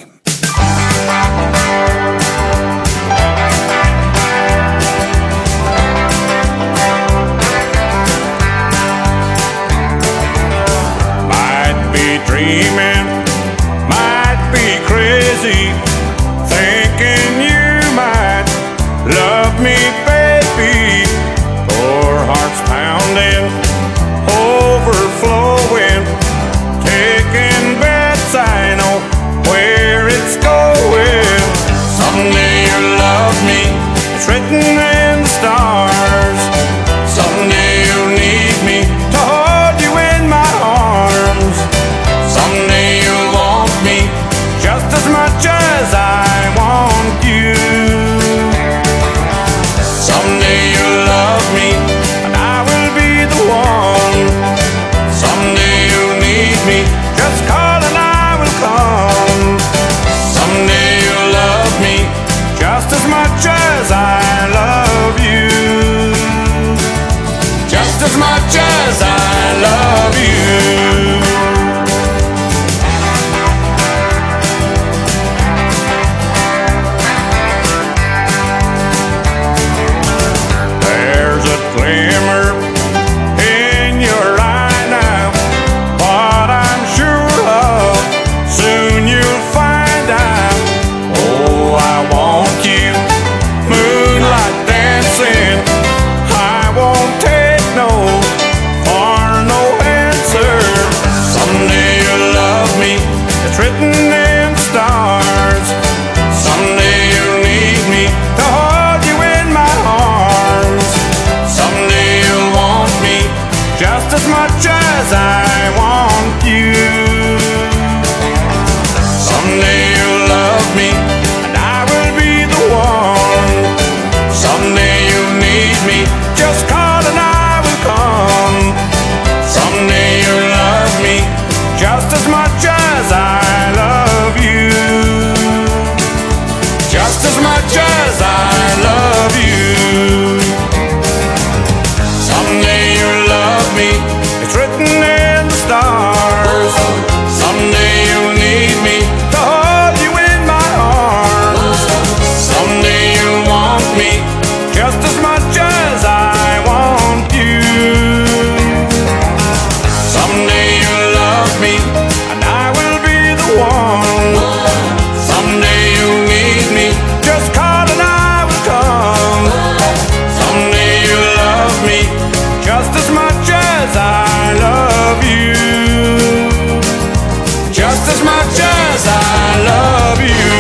Dreaming, might be crazy, thinking you might love me, baby. Our hearts pounding, overflowing, taking bets, I know where it's going. Someday you'll love me, it's written in the stars. Someday you'll need me to hold you in my arms. Someday you'll want me just as much as I want you. Someday you'll love me and I will be the one. Someday you'll need me, just call and I will come. Someday you'll love me just as much as I love you. Just as much as I love you. Glimmer in your eye now, what I'm sure of, soon you'll find out. Oh, I want you, moonlight dancing, I won't take no for no answer. Someday you'll love me, it's written in the stars. Someday you'll need me to hold you in my arms. Someday you'll want me just as much as I want you. Someday you'll love me and I will be the one. Someday you'll need me, just call and I will come. Someday you'll love me just as much as I love you. Just as much as I love you. Someday you'll love me, it's written in the stars. Someday you'll need me to hold you in my arms. Someday you'll want me just as much as I want you. Someday you'll love me and I will be the one. Someday you'll need me, just call and I will come. Someday you'll love me just as much as I love you. Just as much as I love you.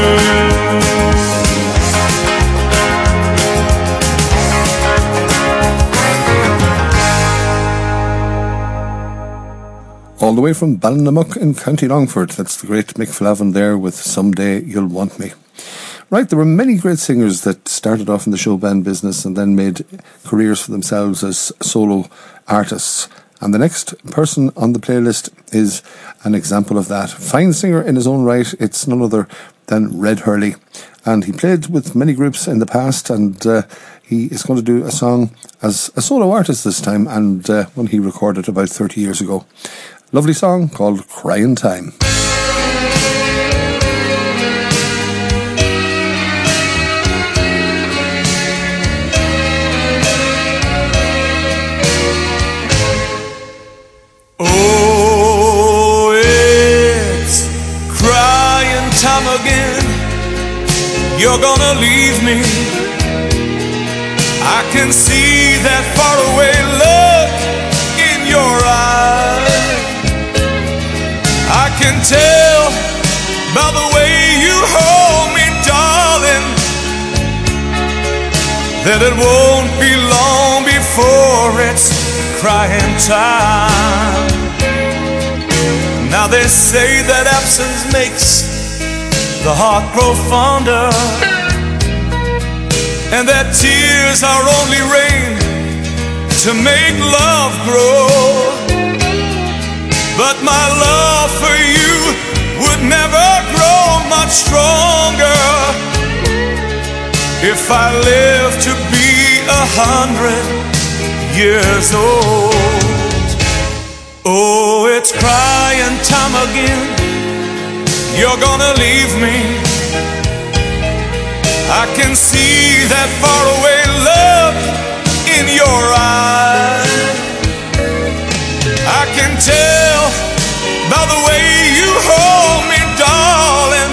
All the way from Ballinammuck in County Longford, that's the great Mick Flavin there with Someday You'll Want Me. Right, there were many great singers that started off in the show band business and then made careers for themselves as solo artists. And the next person on the playlist is an example of that. Fine singer in his own right, it's none other than Red Hurley. And he played with many groups in the past, and he is going to do a song as a solo artist this time, and one he recorded about 30 years ago. Lovely song called Crying Time. Oh, it's crying time again. You're gonna leave me. I can see that faraway look in your eyes. I can tell by the way you hold me, darling, that it won't be long before it's crying time. Now they say that absence makes the heart grow fonder, and that tears are only rain to make love grow. But my love for you would never grow much stronger if I live to be 100 years old. Oh, it's crying time again. You're gonna leave me. I can see that faraway look in your eyes. I can tell by the way you hold me, darling,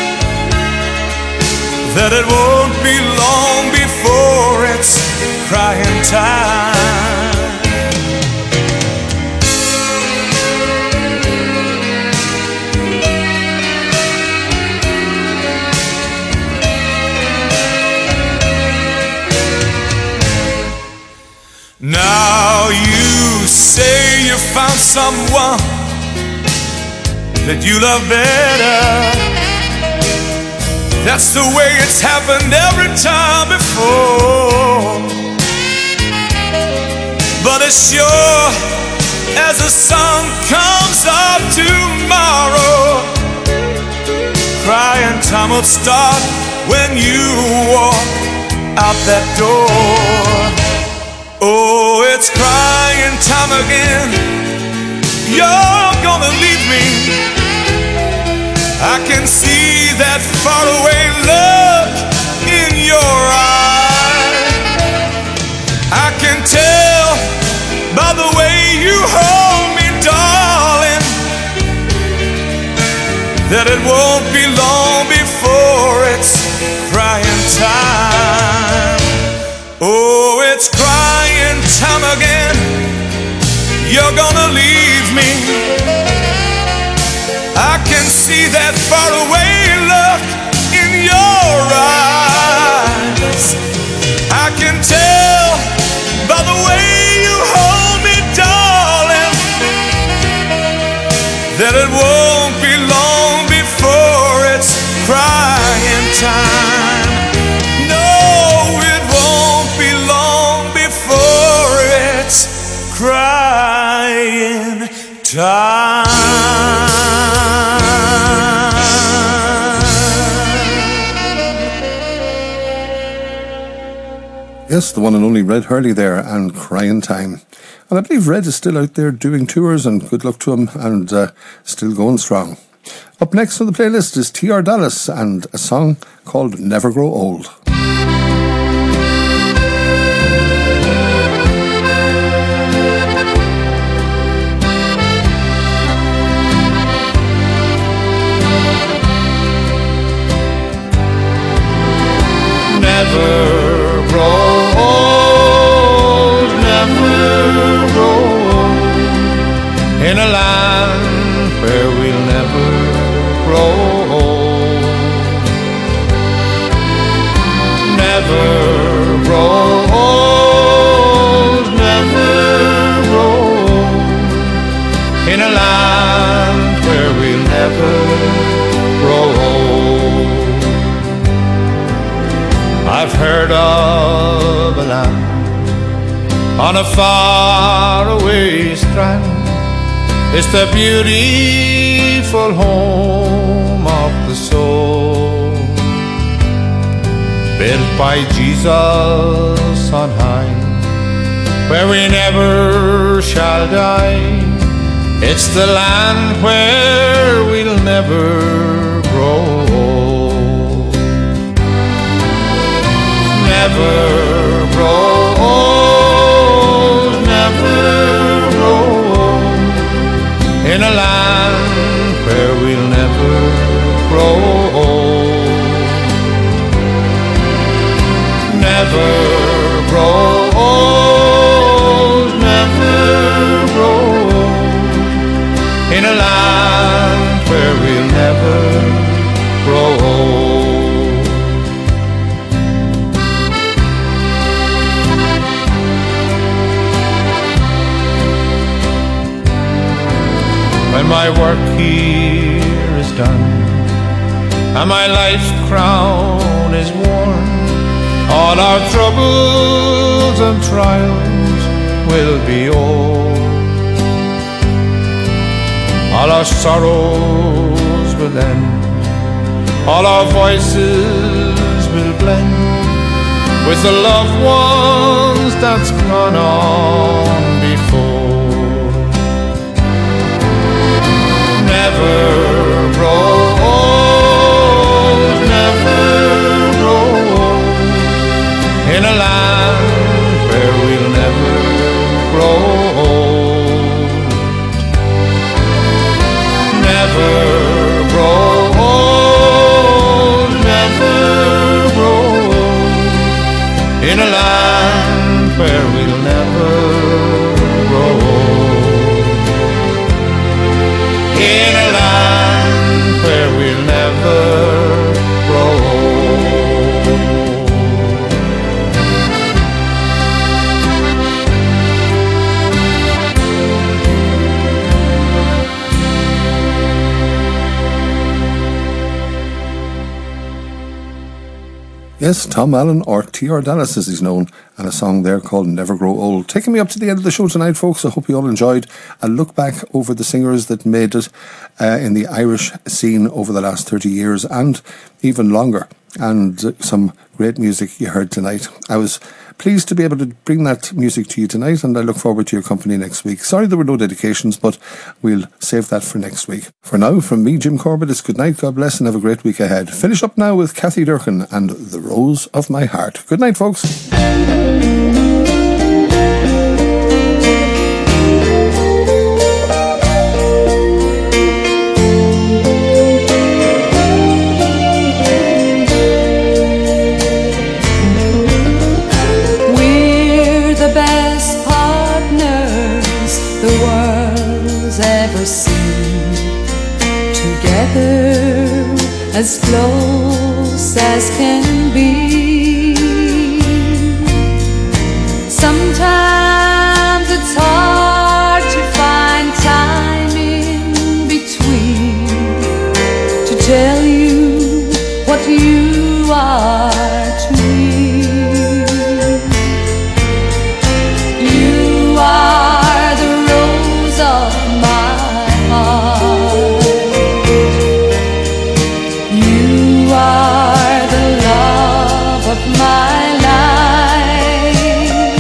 that it won't be long before it's crying time. Now you say you found someone that you love better. That's the way it's happened every time before. But as sure as the sun comes up tomorrow, crying time will start when you walk out that door. Oh, it's crying time again. You're gonna leave me. I can see that faraway look in your eyes. I can tell by the way you hold me, darling, that it won't be long before it's crying time. Oh, it's crying time again. You're gonna leave me. I can see that faraway look in your eyes. I can tell by the way you hold me, darling, that it won't be long before it's crying time. Crying time. Yes, the one and only Red Hurley there, and Crying Time. And I believe Red is still out there doing tours, and good luck to him, and still going strong. Up next on the playlist is T.R. Dallas and a song called Never Grow Old. Never grow old, never grow old, in a land where we'll never grow old. Never grow old, never grow old, in a land where we'll never grow old. on a faraway strand. It's the beautiful home of the soul, built by Jesus on high, where we never shall die. It's the land where we'll never grow old, never grow old, never grow old, in a land where we'll never grow old, never grow old, never grow old, in a land where we'll never grow old. When my work here is done and my life's crown is worn, all our troubles and trials will be o'er. All our sorrows will end, all our voices will blend with the loved ones that's gone on before. Never grow old, never grow old, in a land where we'll never grow old, never grow old, never grow old, in a land where we'll never grow old, in a land where we'll never grow old. Yes, Tom Allen, or T.R. Dallas as he's known, and a song there called Never Grow Old. Taking me up to the end of the show tonight, folks. I hope you all enjoyed a look back over the singers that made it in the Irish scene over the last 30 years and even longer. And some great music you heard tonight. I was pleased to be able to bring that music to you tonight, and I look forward to your company next week. Sorry there were no dedications, but we'll save that for next week. For now, from me, Jim Corbett, it's good night, God bless, and have a great week ahead. Finish up now with Kathy Durkin and The Rose of My Heart. Good night, folks. Ever seen, together as close as can be. Sometimes it's hard to find time in between to tell you what you are to me. You are the rose of my heart. You are the love of my life.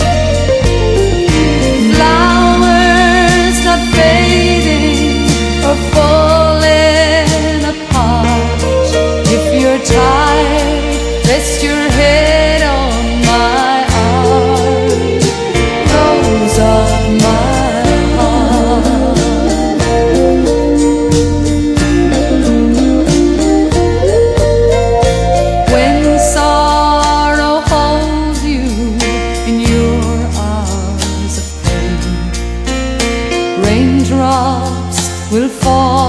Flowers not fading or falling apart. If you're tired, rest your head on my arm. Rose of my will fall.